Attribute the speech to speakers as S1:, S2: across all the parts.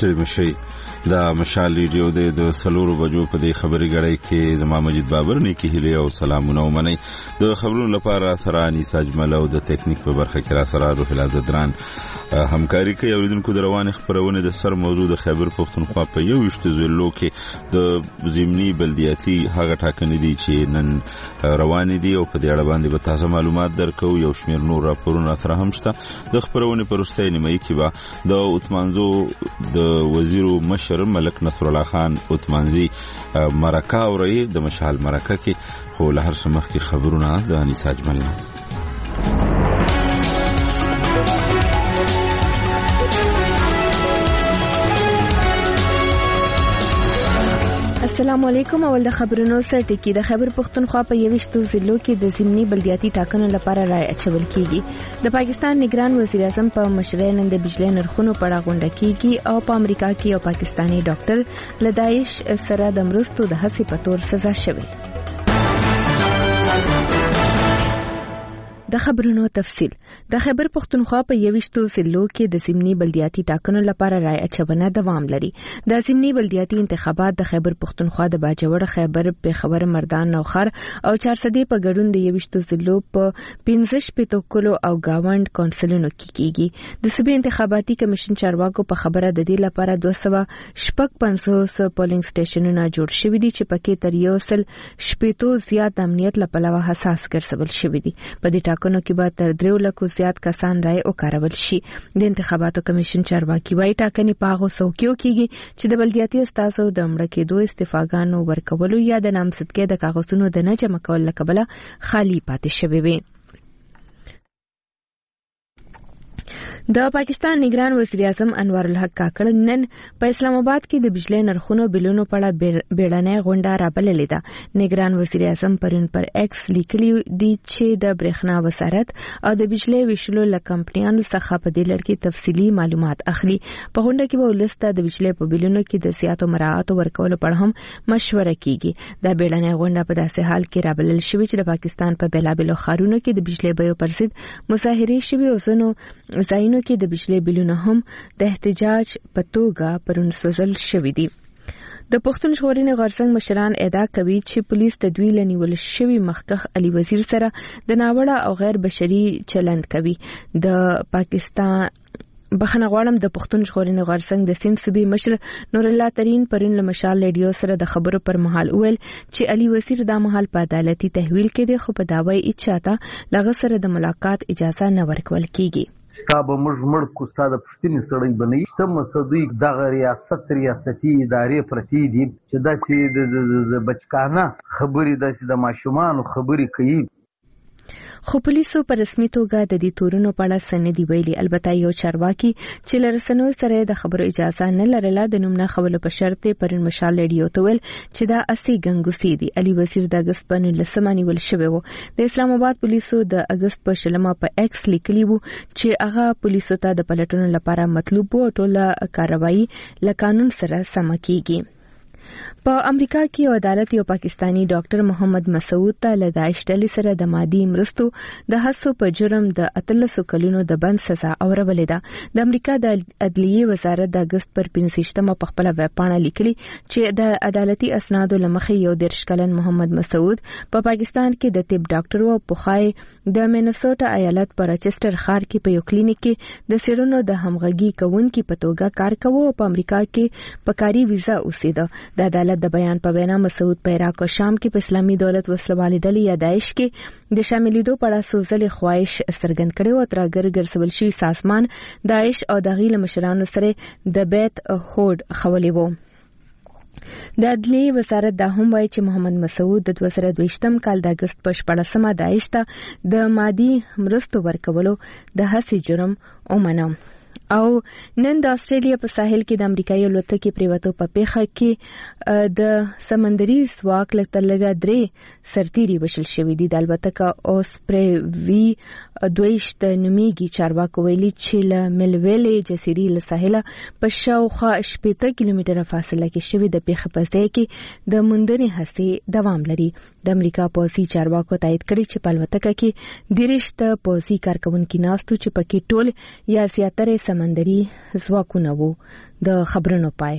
S1: ستړي مشي دا مشال ریډیو د سلورو بجو په دې خبري غړې کې زما مجید بابر نه کې هلي او سلامونه ومني د خبرونو لپاره ثرانی ساجمل او د ټیکنیک په برخه کې را سره روح الله دران همکاري کوي اوریدونکو د روان خبرونه د سر موضوع د خیبر پختونخوا په یو وشت زلو کې د زمینی بلدیاتي هغه ټاکنې دي چې نن روان دي او په دې اړه باندې به تازه معلومات درکو یو شمیر نور راپورونه تر هم شته د خبرونه پرسته نیمه کې با د عثمانزو د وزیر مشر ملک نصر الله خان عثمانزي مرکه اوري د مشال مرکه کې خو له هر څه مخکې خبرونه د انیسا اجمل
S2: السلام علیکم. اول د خبرونو سره ټکی د خیبر پختونخوا په 21 ضلعو کې د ضمني بلدیاتي ټاکنو لپاره رائے اچول کیږي. د پاکستان نگران وزیر اعظم په مشرۍ نن د بجلی نرخونو په اړه غونډه کیږي او په امریکا کې یو پاکستانی ډاکټر له داعش سره د مرستو د هڅې په تور سزا شوی. د خبرونو تفصیل. د خیبر پختونخوا په 21 ضلعو کې د ضمني بلدیاتي ټاکنو لپاره رائے اچونه دوام لري. د ضمني بلدیاتي انتخابات د خیبر پختونخوا د باجوړ خیبر پیښور مردان نوخر او چارسدې په ګډون د 21 ضلعو په 15 پټوکلو او گاوند کونسلونو کې کیږي. د صوبې انتخاباتي کمیشن چارواکو په خبره د دې لپاره 250 پولینګ سټیشنونه جوړ شوي دي چې پکې تر 100 زیات امنیت لپاره حساس ګرځول شوي دي. په دې ټاکنو کې به تر 3 لکو زیات کسان رائے وکارول شي. د انتخاباتو کمیشن چارواکي وايي ټاکنې په هغو څوکیو کېږي چې د بلدیاتي استازو د مړه کېدو استعفاګانو ورکولو یا د نامزدګۍ د کاغذونو د نه جمع کولو له کبله خالي پاتې شوي وي. د پاکستان نگران وزیر اعظم انوار الحق کاکړ نن په اسلام آباد کې د بجلی نرخونو بلونو په اړه بیړنۍ غونډه رابللې ده. نگران وزیر اعظم پرون پر ایکس لیکلی دی چې د برېښنا وزارت او د بجلی ویشلو له کمپنیانو څخه په دې لړ کې تفصیلي معلومات اخلي. په غونډه کې به ولسته د بجلی په بلونو کې د زیاتو مراعاتو ورکولو په اړه هم مشوره کیږي. دا بیړنۍ غونډه په داسې حال کې رابلل شوې چې د پاکستان په بیلابیلو ښارونو کې د بجلی بیو پر ضد مظاهرې شوې او ځینو ځایونو کې د بجلی بلونه هم د احتجاج په توګه پرون سوځل شوي دي. د پښتون ژغورنې غورځنګ مشران ادعا کوي چې پولیس د دوی له نیول شوي مخکښ علي وزیر سره د ناوړه او غیر بشري چلند کوي. د پاکستان بخنه غواړم د پښتون ژغورنې غورځنګ د سیند صوبې مشر نور الله ترين پرون له مشال ریډیو سره د خبرو پر مهال ویل چې علي وزیر د مهال په عدالتي تحویل کې دی خو په داوی اچاته لغه سره د ملاقات اجازه نه ورکول کیږي.
S3: شتاب مړ کو ستاده پښتني سړی بنئ شته مسدوی دغه ریاستي ادارې پرتی دي چې داسې د بچکانه خبرې داسې د ماشومان خبرې کوي.
S2: خو پولیسو په رسمي توګه د دې تورونو په اړه څه نه دی ویلي. البته یو چارواکي چې له رسنیو سره د خبرو اجازه نه لرله د نوم نه خولو په شرط پرون مشال ریډیو ته ویل چې دا اسی ګنګوسي دي. علي وزیر د اگست په 19 نیول شوی و. د اسلام آباد پولیسو د اگست په 20 په ایکس لیکلی وو چې هغه پولیسو ته د پلټنو لپاره مطلوب وو ټوله کاروایی له قانون سره سم کیږي. په امریکا کې یو عدالت یو پاکستانی ډاکټر محمد مسعود ته له داعش ډلې سره د مادي مرستو د هڅو په جرم د 13 کلونو د بند سزا اورولې ده. د امریکا د عدلیې وزارت د اگست پر 15 په خپل ویب پاڼه لیکلي چې د عدالتي اسنادو لمخې یو 13 کلن محمد مسعود په پاکستان کې د طب ډاکټر او پخای د مینیسوټا ایالت په راچسټر ښار کې په یو کلینیک کې د سیرونو د همغږي کوونکي په توګه کار کوي او په امریکا کې په کاري ویزا اوسېده. د عدالت د بیان په وینا مسعود په عراق او شام کې په اسلامي دولت وسلوالې ډلې یا داعش کې د شاملېدو په اړه سوزلې خواهش څرګند کړی او ترګر ګرځول شوی سازمان داعش او د غیل مشرانو سره د بیت هوډ خولې وو. د عدلیې وزارت دا هم وایي چې محمد مسعود د 2022 کال د اگست په 14 داعش ته د مادي مرستو ورکولو د هڅې جرم ومنه. او نن د استرالیا په ساحل کې د امریکایي الوتکې پریوتو په پیښه کې د سمندري ځواک لږه 3 سرتیري وشل شوې دي. د الوتکه اوسپریوي 22 نومیږي. چارواکو ویلي چې له ملویلې جزیرې له ساحله په شاوخوا 80 کیلومتره فاصله کې شوې د پیښې په ځای کې د موندنې هڅې دوام لري. د امریکا پوځي چارواکو تایید کړی چې په الوتکه کې 13 پوځي کارکونکي ناستو چې پکې ټول یا زیاتره سمندري ځواکونه وو. د خبرونو پای.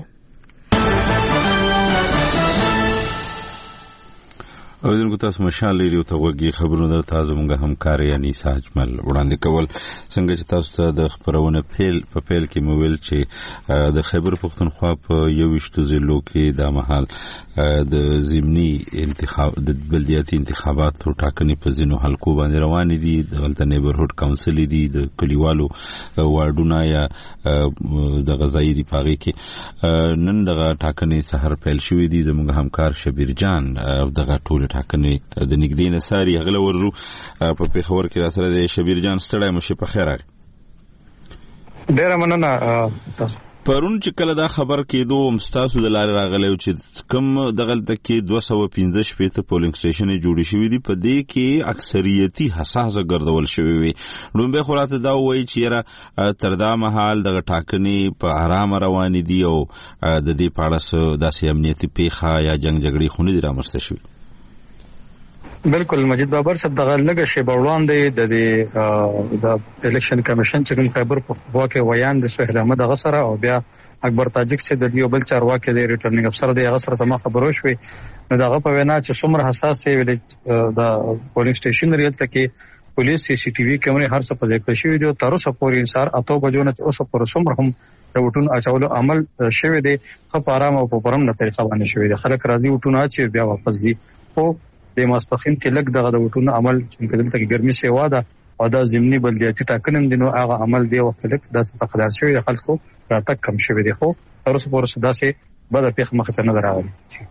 S1: اوریدونکو تاسو مشال لري او توګي خبرونه در تاسو موږ همکار یعنی ساجمل وړاندې کول څنګه چې تاسو ته د خبرونه په پیل کې مویل چې د خیبر پختونخوا په 21 ضلعو کې د محل د ضمني انتخاب د بلدیاتي انتخاباتو ټاکنې په ځینو حلقو باندې روان دي. د نیبرهود کونسل دي د کلیوالو وارډونه یا د غذایی دی پاغي کې نن دغه ټاکنې سحر پیل شوې دي. زموږ همکار شبیر جان دغه ټول ټاکنې د نګدې نساري غل ورو په پیښور کې راسره د شبیر جان ستړی مشه په خیر راغی.
S4: ډیر مننه.
S1: پرون چې کله دا خبر کېدو مستاسو د لارې راغلی چې کوم دغلته کې 215 پولینګ سټیشن جوړ شوی دي په دې کې اکثریتي حساسه ګرځول شوی وي. لومبه خلاصه دا وایي چې تر دا مهال دغه ټاکنې په آرام روان دي او د دې په اړه داسې امنیتي پیښه یا جنگ جګړې خونې دي رامنځته شوي.
S4: بالکل مجید بابر صاحب دغه لګه شی وړاندې د الیکشن کمیشن چې کوم خیبر پختونخوا کې ویان د سهیل احمد غسر او بیا اکبر تاجک سے د یو بل چارواکي د ریټرنینګ افسر د غسر سم خبرو شوې. نو دغه په وینا چې څومره حساس ویل د پولیس سټیشن ریلته کې پولیس سی سی ټي وی کیمرې هر څه په ځای کې شوې دي. تر اوسه پورې انصار اته بجو نه اوسه پر څومره هم د وټون اچولو عمل شوې دي خو په آرام او په پرم نه طریقه باندې شوې دي. خلک راضي وټونه چې بیا واپس دي. خو د ماسپخین کې لګ دغه د وټونو عمل چې دلته کې ګرمي شي واده او د ضمني بلدیاتي ټاکنې دي نو هغه عمل دی وخت لک د سپقدار شوی د خلکو راتګ کم شوی دی. خو تر اوسه پورې داسې بده پیښه مخ ته نه راغلی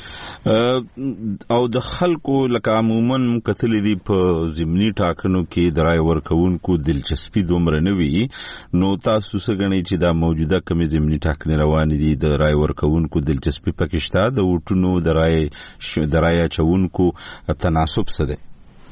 S1: او د خلکو لکه عموما کتل دي په ضمني ټاکنو کې د رای ورکوونکو دلچسپي دومره نه وي. نو تاسو څه غنئ چې دا موجوده کمی ضمني ټاکنې روان دي د رای ورکوونکو دلچسپي پکې شته د وټونو د رای چونکو تناسب څه دی؟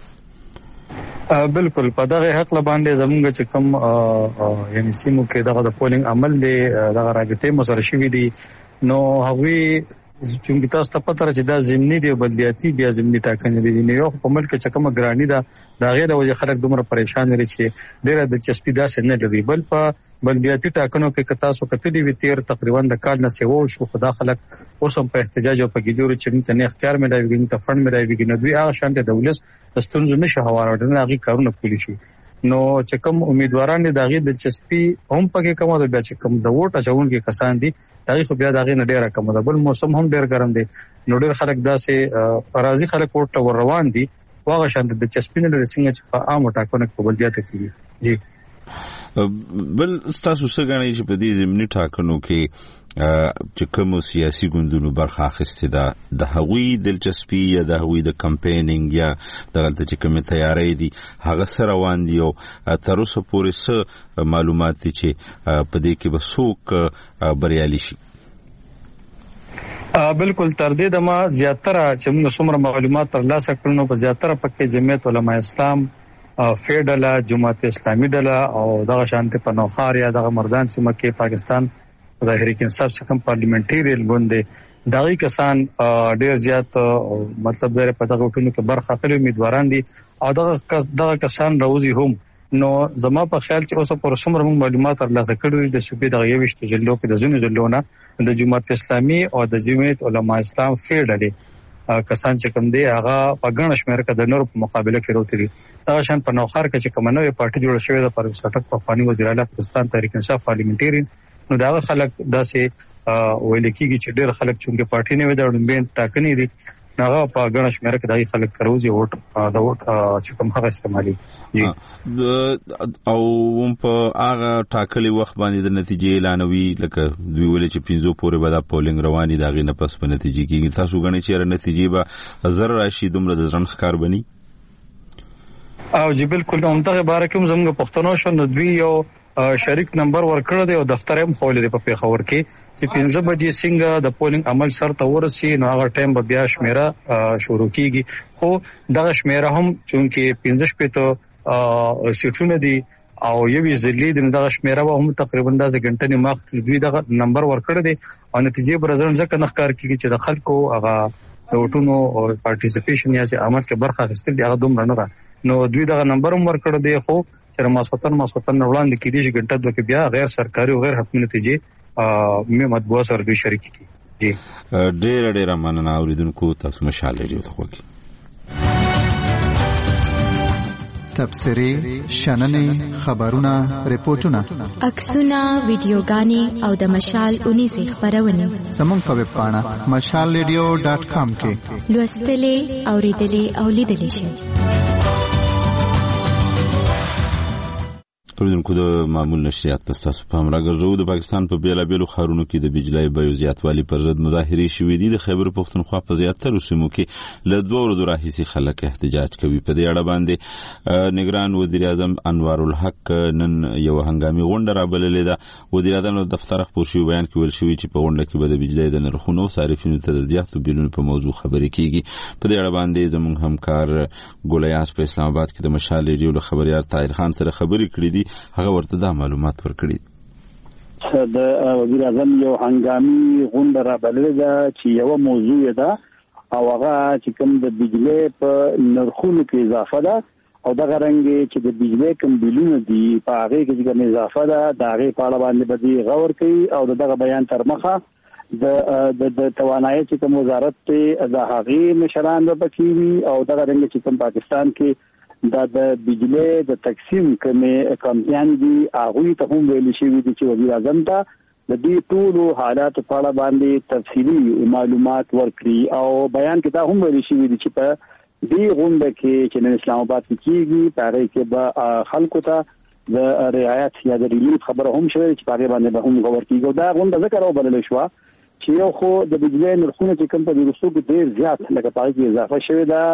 S4: بالکل په دغه حق باندې زمونږ چې کوم یعنی سیمو کې دغه د پولینګ عمل دی دغه راګټې مسر شوی دي. نو هغوی چونګ تاسو ته پته راځي دا ضمني دی بلدیاتي بیا ضمني ټاکنې دي. نو یو په ملک چې کومه ګرانی ده دا غیر وجه خلک دومره پریشان لري چې ډیره د چسپی داسې نه لري. بل په بلدیاتي ټاکنو کې تاسو کتلی وی تیر تقریبا د کال نه سیو شو خدا خلک اوس هم په احتجاج او په ګډوري چې ته نه اختیار ملایوي ته فند ملایوي نه دوی هغه شانته دولت دستونځ نشه هوارونه هغه کارونه کولی شي. نو چې کوم امیدواران دي دغه د چسپی هم پکې کومه د بیا چې کوم د ووټ اچون کې کسان دي دغه خو بیا دغه نه ډیره کومه ده. بل موسم هم ډیر ګرم دی نو ډیر خلک داسې راضي خلک وټ ور روان دي واغه شانت د چسپی نه لرسنګ چې په عام ټاکنو کې بلدیات کوي. جی
S1: بل تاسو څه غواړئ چې په دې ضمني ټاکنو کې چې کوم سیاسي ګوندونو برخه اخیستې ده د هغوی دلچسپي یا د هغوی د کمپینینګ یا دغلته چې کومه تیاری دي هغه سره روان دي او تر اوسه پورې څه معلومات دي چې په دې کې به څوک بریالي شي؟
S4: بالکل تر دې دمه زیاتره چې موږ څومره معلومات ترلاسه کړو نو په زیاتره پکې جمعیت علماء اسلام فیډلا جماعت اسلامي ډله او دغه شانته په نوخار یا دغه مردان سیمه کې پاکستان د تحریک انصاف څخه پارلیمنټری ګوند دغه کسان ډیر زیات مطلب د په دغه ټولو کې برخه اخلي امیدواران دي او دغه کسان راوځي هم. نو زما په خیال چې اوسه پر څومره معلومات ترلاسه کړو د صوبې دغه 21 ضلعو کې د ځینو ضلعونو د جماعت اسلامي او د جمعیت علماء اسلام فیډلې کسان چې کوم دي هغه په ګڼ شمېر کې د نور په مقابله کې وروتلي. دا شان په نوخار کې چې کوم نوې پارټي جوړه شوې ده پر سټک په فانی وزیر اعلی پاکستان تحریک انصاف پارلیمنټری نو دا خلک داسې ویل کېږي چې ډېر خلک چې پارټي نه وي د وډمبین ټاکنې دي هغه په ګڼ شمېر کې دغه خلک کروزي ووټ د ووټ چې کوم هغه استعمالي. جی
S1: او په هغه ټاکلي وخت باندې د نتیجې اعلانوي لکه دوی ولې چې 15 پورې به دا پولینګ رواني دغه نه پس په نتیجې کې تاسو غواړئ چې نتیجې به زر راشي دومره د ځن ښکار بني؟
S4: او جی بالکل همدغه باره کې زموږ پښتنو شو نو دوی یو شریک نمبر ورکړی دی او دفتر هم خولې دی په پیښور کې چې 15 بجې څنګه د پولینګ عمل سر ته ورسي نو هغه ټایم به بیا شمیره شروع کیږي. خو دغه شمیره هم چونکه 15 پته سیټونه دي او یوې ځلې د دغه شمیره هم تقریبا د غنټې مخ دوی دغه نمبر ورکړی دی او نتیجې برزن ځکه نه ښکار کیږي چې د خلکو هغه د وټونو پارټیسیپیشن یا چې عامه کې برخه اخیستل دي هغه دومره نه ده. نو دوی دغه نمبر هم ورکړی دی خو چې ماسوتن وړاندې کېدي چې ګنټه دوه کې بیا غیر سرکاري او غیر حتمي نتیجې مې مطبوعه سره دوی شریک کی. جی
S1: ډېر مننه اوریدونکو تاسو مشال ریډیو ته خوږی
S5: تبصرې شننې خبرونه ریپورتونه
S6: عکسونه ویډیوګانې او د مشال 19 خبرونه
S5: زموږ په ویب پاڼه mashalradio.com کې
S6: لوستلې اوریدلې او لیدلې شئ.
S1: اوریدونکو د معمول نشریات تاسو په امر راګرځو. د پاکستان په بیلابیلو ښارونو کې د بجلی بیو زیاتوالي پر ضد مظاهرې شوې دي. د خیبر پښتونخوا په زیاترو سیمو کې له 2 ورځو راهیسې خلک احتجاج کوي. په دې اړه باندې نگران وزیر اعظم انوار الحق نن یو هنګامي غونډه رابللې ده. وزیر اعظم له دفتر خپل شوی بیان کې ویل شوی چې په غونډه کې به د بجلی د نرخونو صارفینو ته د زیاتو بیلونو په موضوع خبرې کیږي. په دې اړه باندې زموږ همکار ګولیاس په اسلام آباد کې د مشال ریډیو له خبريال طاهر خان سره خبرې کړې دي. هغه ورته دا معلومات ورکړي.
S7: د وزیر اعظم یو هنګامي غونډه رابللې ده چې یو موضوع ده او هغه چې کوم د بجلی په نرخونو کې اضافه ده او دا غرنګ چې د بجلی کوم بیلونه دي په هغه کې کوم اضافه ده دا هغه په اړه باندې به غور کوي او دغه بیان تر مخه د توانایي چې کوم وزارت ته د هغه مشران به پکې او دا غرنګ چې کوم پاکستان کې دا د بجلی د تقسیم کمیان دي هغه ته هم ویل شوی دي چې وزیر اعظم ته د دې ټولو حالات په اړه باندې تفصیلی معلومات ورکړي او بیان کې دا هم ویل شوی دي چې په دې غونډه کې چې نن اسلام آباد کې کیږي پاره کې به خلکو ته د رعایت یا د ریلیف خبره هم شوی چې پاره باندې به هم غوړ کیږي. دا غونډه ذکر او بلل شو چې یو خو د بجلی نرخونه چې کوم په وروستو کې ډیر زیات لکه پای کې اضافه شوی دا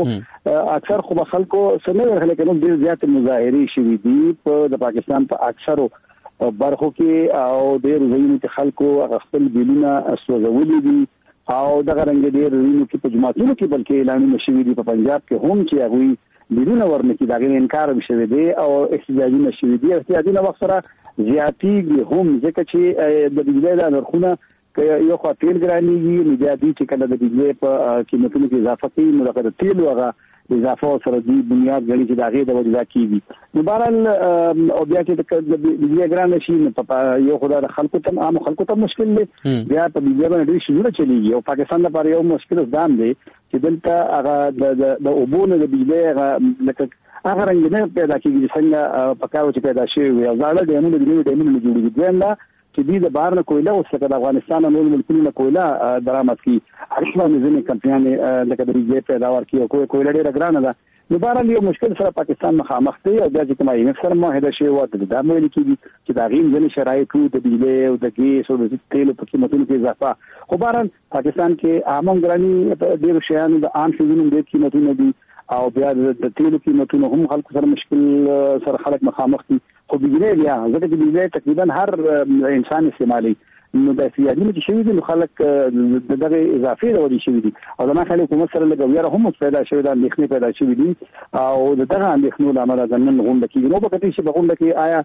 S7: نو اکثر خو خلکو سمې ورخلک نو ډیر زیات مظاهرې شوي دي په د پاکستان په اکثرو برخو کې او ډیر ځایونو کې خلکو خپل بیلونه سوځولي دي او دغه رنګ ډیر ځایونو کې په جماعتونو کې بلکې اعلانونه شوي دي په پنجاب کې هم چې هغه بیلونه ورنکي دغه انکار شوی دی او احتجاجونه شوي دي. احتجاجونه وخت سره زیاتیږي هم ځکه چې د بجلی نرخونه یو خو تیل ګرانیږي نو بیا دي چې کله د بجلی په قیمتونو کې اضافه کوي نو دغه تیل هغه اضافه سره دی بنیاد غړي چې دغه د وجه کیږي. نو بهرحال او بیا چې د بجلی ګران شي نو په یو خدای خلکو ته عام خلکو ته مشکل دی بیا په بجلی باندې شروع چلیږي او پاکستان لپاره یو مشکل ځان دی چې دلته هغه د اوبونو د بجلی لکه هغه رنګ نه پیدا کیږي څنګه پکاو چې پیدا شي او ځاله د نومونو د ډیمونو جوړیږي دا چې دې د بار نه کویله او څنګه د افغانستان نور ملکونو نه کویله درآمد کی هغه نظام کمپنیانه لکه د ریجې پیداوار کی او کویله ډیره ګرانه ده. نو بهرحال یو مشکل سره پاکستان مخامخ دی او د کومای نفسر معاهده شوی و د دامل کیږي چې دا غیم ځنې شرایط د بجلی او د ګیس او د تیل په قیمتونو کې اضافه خو بهرحال پاکستان کې عامه ګرانی ډیر شیانو د عام شیانو د قیمتونو دي او بیا د تیل قیمتونو هم خلکو سره مشکل سره خلک مخامخ دي. خو بجلی بیا ځکه چې بجلی تقریبا هر انسان استعمالي نو د سیاحتونو چې شوي دي نو خلک دغه اضافي راوړي شوي دي او دا خلک حکومت سره لګوي هم پیدا شوی دا اندېښنې پیدا شوي دي او دغه اندېښنو له امله د نن غونډه کې نو په کتي چې په غونډه کې آیا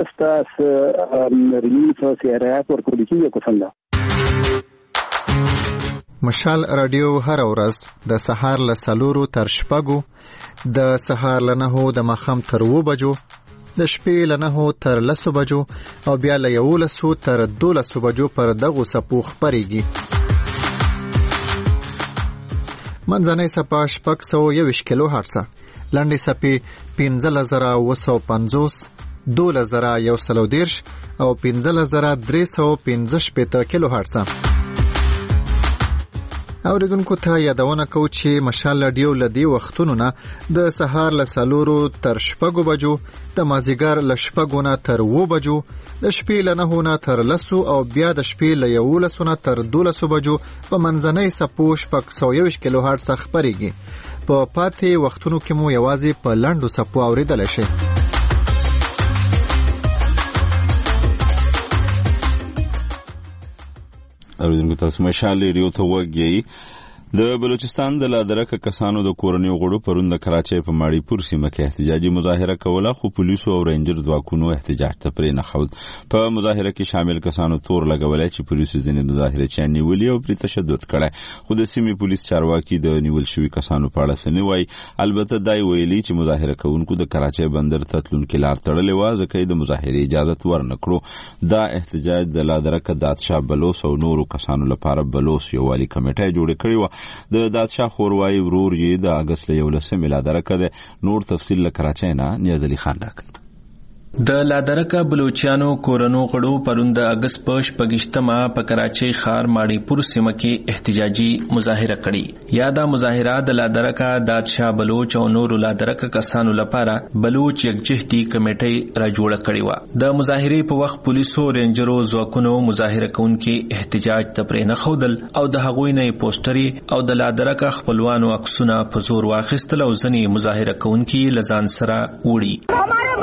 S7: ولسته ریلیف او سیاحت ورکول کېږي کو څنګه.
S5: مشال رادیو هر ورځ د سهار له 4 تر 6 د سهار له 9 د ماخام تر 2 بجو د شپې له 9 تر 10 بجو او بیا له 11 تر 12 بجو پر دغه سپو خبريږي. منځنۍ سپا 621 کیلو هرتز، لنډې سپې 15950، 2110 او 15315 کیلو هرتز. اوریدونکو ته یادونه کو چې مشال رادیو لدی وختونو نه د سهار له 4 تر 6 بجو، د مازیګر له 6 نه تر 2 بجو، د شپې له 9 نه تر 10 او بیا د شپې له 11 نه تر 12 بجو په منځنۍ سپو 621 کیلو هرتز خبريږي. په پاتې وختونو کې مو یوازې په لنډو سپو اوریدل شي.
S1: اوریدونکو تاسو مشال ریډیو ته وګورئ. د بلوچستان د لادرکه کسانو د کورنیو غړو پرون د کراچۍ په ماړی پور سیمه کې احتجاجي مظاهره کوله، خو پولیسو او رینجر ځواکونو احتجاج ته پرې نه ښود. په مظاهره کې شامل کسانو تور لګولای چې پولیسو ځینې مظاهره چا نیولي او پرې تشدد کړی، خو د سیمې پولیس چارواکي د نیول شوي کسانو په اړه څه نه وایي. البته دا ویلي چې مظاهره کوونکو د کراچۍ بندر ته تلونکې لار تړلې وه، ځکه یې د مظاهرې اجازه ورنه کړو. دا احتجاج د لادرکه دادشاه بلوس او نورو کسانو لپاره بلوس یووالي کمیټه جوړه کړې وه. د دادشاه خوروای ورور یې د اگست 11 لادرکه ده. نور تفصیل له کراچۍ نه نیاز علي خان راکړي.
S8: د لادرکه بلوچستانو کورنو غړو پرون د اگست په 28مه په کراچۍ ښار ماړی پور سیمه کې احتجاجي مظاهره کړې. یا دا مظاهره د لادرکه دادشاه بلوچ او نورو لادرکه کسانو لپاره بلوچ یکجهتي کمیټه را جوړه کړې و. د مظاهرې په وخت پولیسو رینجرو ځواکونو مظاهره کوونکي احتجاج ته پرې نه ښودل او د هغوی نه پوسټري او د لادرکه خپلوانو عکسونه په زور واخیستل او ځینې مظاهره کوونکي لزان سره وړي.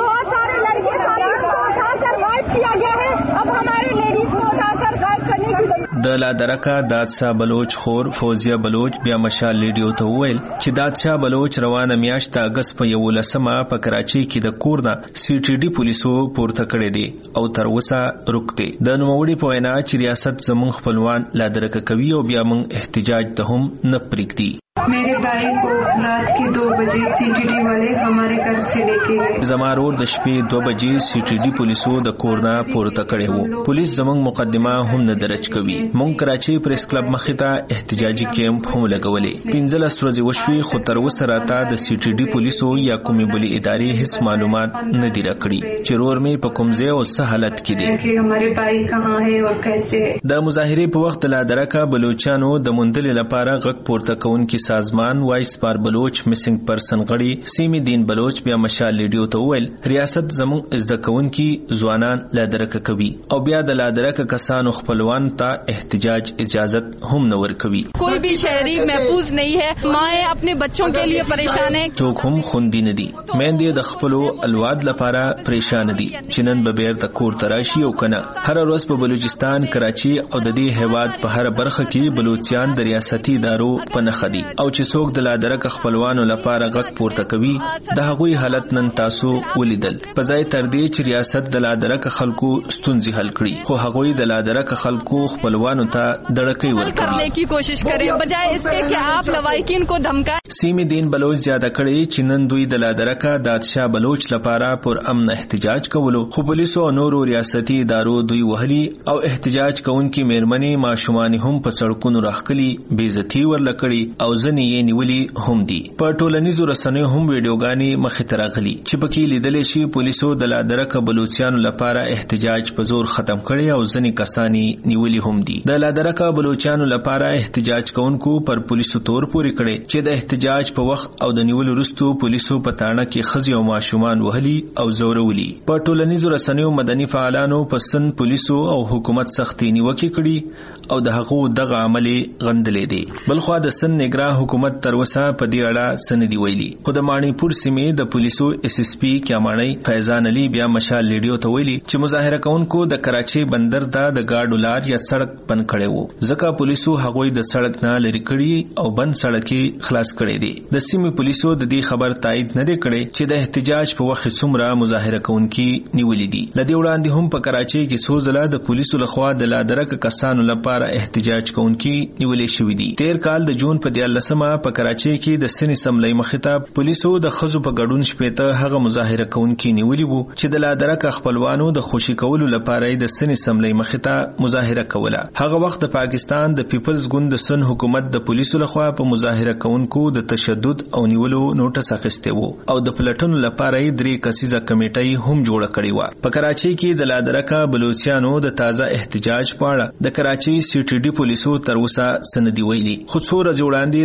S8: د لادرکه دادشاه بلوچ خور فوزیه بلوچ بیا مشال لیډیو ته وویل چې دادشاه بلوچ روانه میاشت د اگست په 11مه په کراچۍ کې د کورنا سی ټي ډي پولیسو پورته کړی دی او تر اوسه رکته. د نوموړي په وینا چې ریاست زموږ خپلوان لادرکه کوي او بیا موږ احتجاج ته هم نه پرېږدي.
S9: मेरे भाई को रात के 2 बजे सीटीडी वाले हमारे घर से लेके गए.
S8: زمارور د شپې 2 بجې سیټیډي پولیسو د کورنا پورته کړی وو. پولیس زموږ مقدمه هم نه درج کوي. مونږ کراچۍ پریس کلب مخې ته احتجاجي کیمپ هم لګولې. 15 ورځې وشوي خو تر اوسه راته د سیټیډي پولیسو یا کومې بلې ادارې هیڅ معلومات نه دی راکړي چې رور مې په کوم ځای او څه حالت کې دی.
S9: हमारे भाई कहाँ है और कैसे.
S8: د مظاهرې په وخت لادرکه بلوچستانو د موندلې لپاره غږ پورته کوونکي سازمان وایس بار بلوچ میسنګ پرسن غړي سیمی دین بلوچ بیا مشال لیډیو ته ویل ریاست زموږ ازده کوونکي ځوانان لادرکه کوي او بیا د لادرکه کسانو خپلوان ته احتجاج اجازت هم نه ورکوي.
S10: کوئی بھی شہری محفوظ نہیں ہے. مائیں اپنے بچوں کے لیے پریشان ہیں.
S8: څوک هم خوندي نه دي. میندې د خپلو الواد لپاره پریشان دي چې نن به بیرته کور ته راشي او کنه. هر ورځ په بلوچستان کراچي او د دې هیواد په هر برخه کې بلوچستان د ریاستي ادارو په نخ دي او چې څوک د لادرکه خپلوانو لپاره غږ پورته کوي د هغوی حالت نن تاسو ولیدل. په ځای تر دې چې ریاست د لادرکه خلکو ستونزې حل کړي خو هغوی د لادرکه خلکو خپلوانو ته دړکې ورکوي.
S10: کرنے کی کوشش کریں بجائے اس کے کہ آپ لوایکین کو دھمکائیں.
S8: سیمی دین بلوچ زیاده کړي چې نن دوی د لادرکه دادشاه بلوچ لپاره پر امن احتجاج کولو خو پولیسو او نورو ریاستي ادارو دوی وهلي او احتجاج کوونکي میرمنې ماشومان هم په سړکونو راخلي بې عزتي ورلکړي او ځنې یې نیولي هم دي. په ټولنیزو رسنیو هم ویډیوګانې مخې ته راغلي چې پکې لیدل شي پولیسو د لادرکه بلوچستانو لپاره احتجاج په زور ختم کړي او ځنې کسانی نیولي هم دي. د لادرکه بلوچستانو لپاره احتجاج کوونکو پر پولیسو تور پورې کړي چې د احتجاج په وخت او د نیولو وروسته پولیسو په تاڼه کې ښځې او ماشومان وهلي او ځورولي. په ټولنیزو رسنیو مدني فعالانو په سن پولیسو او حکومت سختي نیوکې کړي او د هغو دغه عمل غندلې دي. بلخوا د سن نگران حکومت تر اوسه په دې اړه سندي ویلي خو د ماړی پور سیمې د پولیسو اس اس پی کیاماړی فیضان علي بیا مشال لیډیو ته ویلي چې مظاهره کوونکو د کراچۍ بندر ته د گاډو لار یا سړک بند کړي وو ځکه پولیسو هغوی د سړک نه لري کړي او بند سړکې خلاص کړي دي. د سیمې پولیسو د دې خبر تایید نه دی کړی چې د احتجاج په وخت څومره مظاهره کوونکي نیولې دي. لدې وړاندې هم په کراچۍ کې څو ځله د پولیسو لخوا د لادرکه کسانو لپاره احتجاج کوونکي نیولې شوې دي. تیر کال د جون په 13مه په کراچۍ کې د سن اسمبلی مخاطب پولیسو د خزو په ګډون شپېته هغه مظاهره کوونکي نیولي وو چې د لادرکه خپلوانو د خوشي کولو لپاره د سن اسمبلی مخاطب مظاهره کوله. هغه وخت د پاکستان د پیپلز ګوند د سن حکومت د پولیسو لخوا په مظاهره کوونکو د تشدد او نیولو نوټس اخیسته وو او د پلټنو لپاره 3 کسیزه کمیټه هم جوړه کړې و. په کراچۍ کې د لادرکه بلوچستانو د تازه احتجاج په اړه د کراچۍ سی ټي ډي پولیسو تر اوسه سندي ویلي خو څو ورځې وړاندې د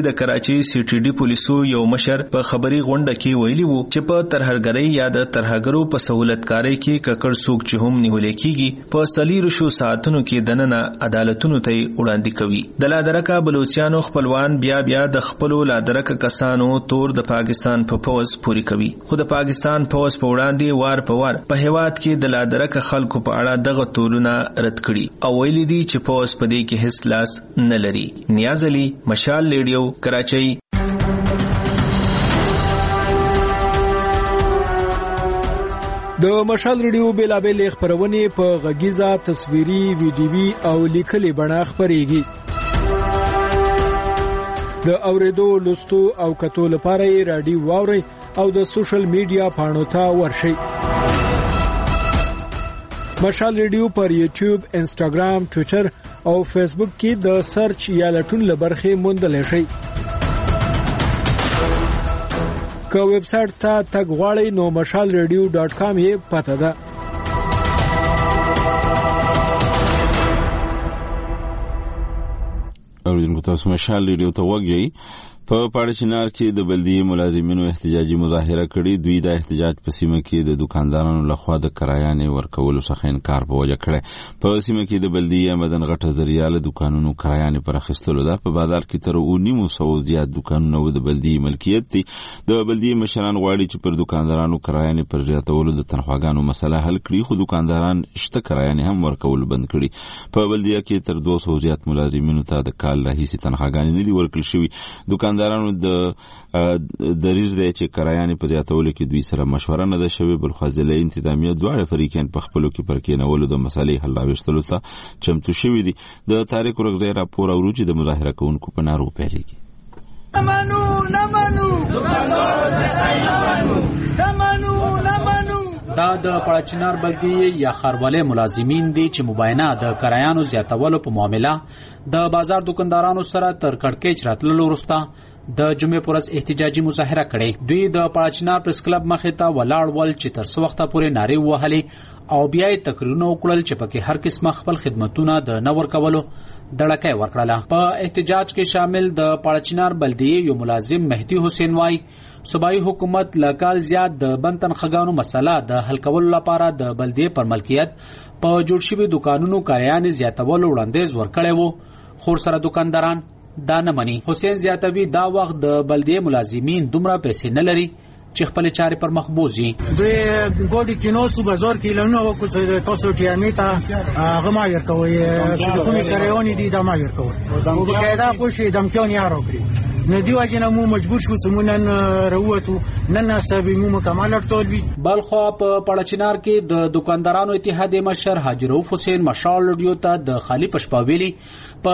S8: د کراچي سی ټي ډي پولیسو یو مشر په خبري غونډه کې ویلي وو چې په ترهګرۍ یا د ترهګرو په سہولتکارۍ کې ککړ څوک چې هم نیول کېږي په سلیرو شو ساعتونو کې دننه عدالتونو ته وړاندې کوي. د لادرکه بلوچستان خپلوان بیا د خپل لادرکه کسانو تور د پاکستان په پوز پوری کوي. خو د پاکستان پوز په وړاندې وار په وار په هیواد کې د لادرکه خلکو په اړه دغه تورونه رد کړي او ویلي دي چې پوز په دې کې هیڅ لاس نه لري. نیاز علي، مشال ریډیو، کراچۍ.
S11: د مشال ریډیو بیلابل خبرونه په غږیزه، تصویري، ویډیوي او لیکلي بڼه خبريږي. د اوریدو، لوستو او کتو لپاره رادیو واوري او د سوشل میډیا پاڼو ته ورشئ. مشال ریډیو پر یوټیوب، انسټاګرام، ټوئیټر او فیسبوک کې د سرچ یا لټون لبرخه موندل شي. که ویب سټ ته تګ غواړئ نو mashalradio.com یې پته ده.
S1: اوریدونکو تاسو مشال ریډیو ته وګورئ. په پاړچنار کې د بلدیه ملازمینو احتجاجي مظاهره کړې. دوی د احتجاج په سیمه کې د دکاندارانو لخوا د کرایانې ورکولو څخه انکار په وجه کړی. په سیمه کې د بلدیه مدن غټه ذریعہ له دکانونو کرایانې پر اخیستلو ده. په بازار کې تر 900 زیات دکانونه د بلدیه ملکیت دي. د بلدیه مشران غواړي چې پر دکاندارانو کرایانې پر زیاتولو د تنخواګانو مسله حل کړي، خو دکانداران شته کرایانې هم ورکول بند کړي. په بلدیه کې تر 200 زیات ملازمینو ته د کال راهیسې تنخواګانې نه دي ورکړل شوي. دکاندارانو د دریځ دی چې کرایانې په زیاتولو کې دوی سره مشوره نه ده شوې، بلخو ضلعي انتظامیه دواړه فریقین په خپلو کې پر کېنولو د مسلې حل راوستلو ته چمتو شوي دي. د طارق ورغزی راپور اورو چې د مظاهره کوونکو په نارو پیلېږي.
S12: دا د پاړچنار بلدیه یا خاروالۍ ملازمین دي چې مباینه د کرایانو زیاتولو په معاملې د بازار دکاندارانو سره تر کړکېچ راتللو وروسته د جمعې پر ورځ احتجاجي مظاهره کړې. دوی د پاړچنار پریس کلب مخې ته ولاړ ول چې تر څو وخت پورې نارې وهلې او بیا یې تقریرونه وکړل چې پکې هر قسمه خپل خدمتونه د نه ورکولو دړکې ورکړله. په احتجاج کې شامل د پاړچنار بلدیه یو ملازم مهدی حسین وای صوبایي حکومت لکال زیات د بند تنخواګانو مسله د حل کولو لپاره د بلدیه پر ملکیت په جوړ شوي دکانونو کرایانې زیاتولو وړاندیز ورکړی وو، خو سره دکانداران دا نه مني. حسین زیاتوي دا وخت د بلدیه ملازمین دومره پیسې نه لري چې خپل چارې پر مخ بوزي.
S13: دوی ګوډي کینو سو بازار کې لنو وکړو تاسو ټیامې ته غمایر کوي کومې کاریونی دي دا مایر کوي او بقاعده پوښي دمکیون یارو کړی نه دی واجنه مو مجبور شو سمونن وروتو نن سبي مو مکمل ټول وی.
S12: بلخو په پاړچنار کې د دکاندارانو اتحاد مشر حاجی رؤف حسین مشال ریډیو ته د خالی پشپاویلی په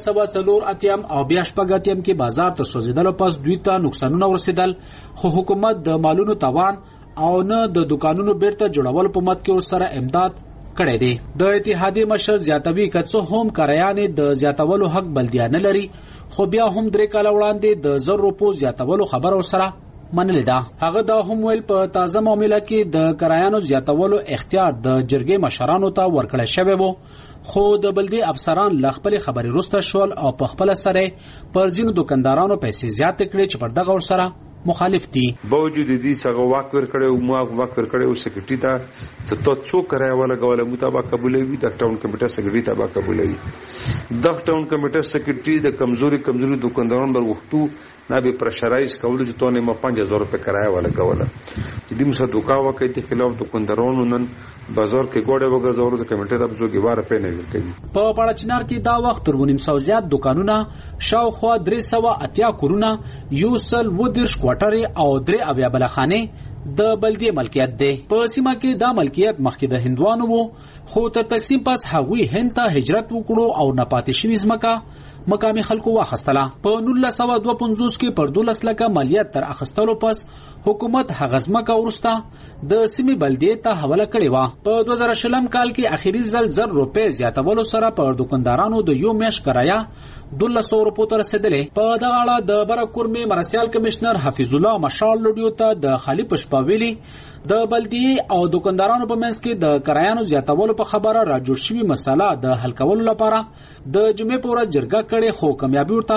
S12: 1904 او بیا شپږاتیم کې بازار ته سوځیدل پس دوی ته نقصانونه ورسېدل، خو حکومت د مالونو توان او نه د دکانونو بیرته جوړول په مت کې سره امداد کړی دی. د اتحادیه مشر زیاتوي کڅو هم کرایانې د زیاتولو حق بلدیه نه لري، خو بیا هم 3 کال وړاندې د 1000 روپو زیاتولو خبر سره منل ده. هغه دا هم ویل په تازه معاملې کې د کرایانو زیاتولو اختیار د جرګې مشرانو ته ورکړل شوی وو، خو د بلدی افسران ل خپل خبري رسته شول او په خپل سره پر ځینو دکاندارانو پیسې زیات کړې چې پر دغه ورسره مخالف دي.
S14: باوجود دې څنګه واکر کړي او ما واکر کړي او سکرټری ته څو کرای ولا غوړه مطابق قبولوي د ټاون کمیټه سکرټری ته با قبولوي. د ټاون کمیټه سکرټری د کمزوري دکاندارانو بر وختو نه به پرشرایز کول چې تونه ما 5000 روپے کرای ولا غوړه چې دې مسه دوکا وکړي ته خلاف دکاندارانو نن بازار کې ګوډه وګرځول د کمیټې د بزرګوار په نه ورکړي.
S12: په پاړچنار کې دا وخت تر 900 زیات دکانونه، شاوخوا 380 کورونه، یوسل ودرش کوټري او 3 اویا بلخانه د بلدیه ملکیت دی. په سیمه کې دا ملکیت مخکې د هندوانو وو، خو تر تقسیم پس هغوی هند ته هجرت وکړو او نپاتې شوي ځمکه مقامي خلکو واخستله. په 1952 کې پر 12 لکه مالیات تر اخستلو پس حکومت هغه ځمکه ورسته د سیمې بلدیه ته حواله کړې و. په 2020 کال کې اخیری ځل 1000 روپے زیاتولو سره پر دکاندارانو د یو میاشت کرایه 1200 روپو ته رسیدلې. په دغه اړه د برکورمي مرسیال کمشنر حفیظ الله مشال ریډیو ته د خالی پشپاویلی د بلدیه او دکاندارانو په منځ کې د کرایانو زیاتولو په خبره راجوړ شوی مسله د حل کولو لپاره د جمعې په ورځ جرګه کړې، خو کامیابی ورته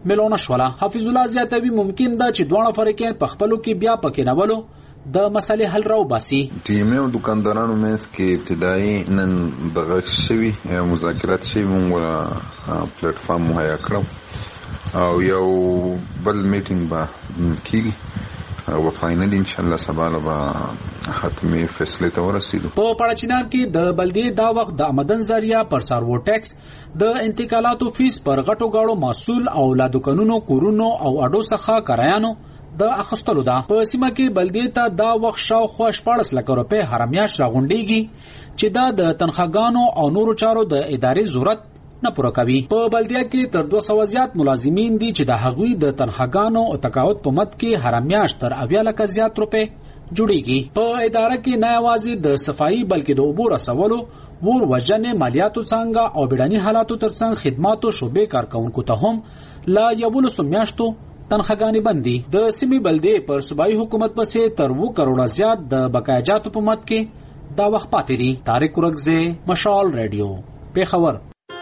S12: ملونه شوله. حفیظ الله زیاتوي ممکن ده چې دوه فریقین په خپلو کې بیا پکې نولو د مسلې حل راو باسي.
S15: ټیمي او دکاندارانو منځ کې ابتدایي نن دغه شوي مذاکرات شوي، موږ پلیټ فارم مهیا کړو او یو بل میټینګ به کیږي او فاینل ان شاء الله سبا به ختمي فیصله ته ورسېدو.
S12: په پړچینار کې د بلدیې دا وخت د آمدن ذریعہ پر سارو ټیکس د انتقالاتو فیس پر غټو گاړو محصول او لا دکانونو کورونو او اډو څخه کرایانو د اخستلو ده. په سیمه کې بلدیې ته دا وخت شاوخوا 14 لک روپۍ هر میاشت راغونډيږي چې دا د تنخواګانو او نورو چارو د ادارې ضرورت نه پوره کوي. په بلدیه کې تر 200 زیات ملازمین دي چې د هغوی د تنخواګانو او تقاعد په مد کې هر میاشت تر 80 لک زیات روپۍ جوړيږي. په اداره کې نه یوازې د صفایي بلکې د اوبو رسولو، ور وژنې، مالیاتو څنګه او بیړني حالاتو ترڅنګ خدماتو شوبې کارکونکو ته هم لا 11 میاشتو تنخواګانې بندي. د سیمې بلدیې پر صوبایي حکومت پسې تر 2 کروڑه زیات د بقایجاتو په مد کې دا وخت پاتې دي. طارق ورکزه، مشال رادیو، پیښور.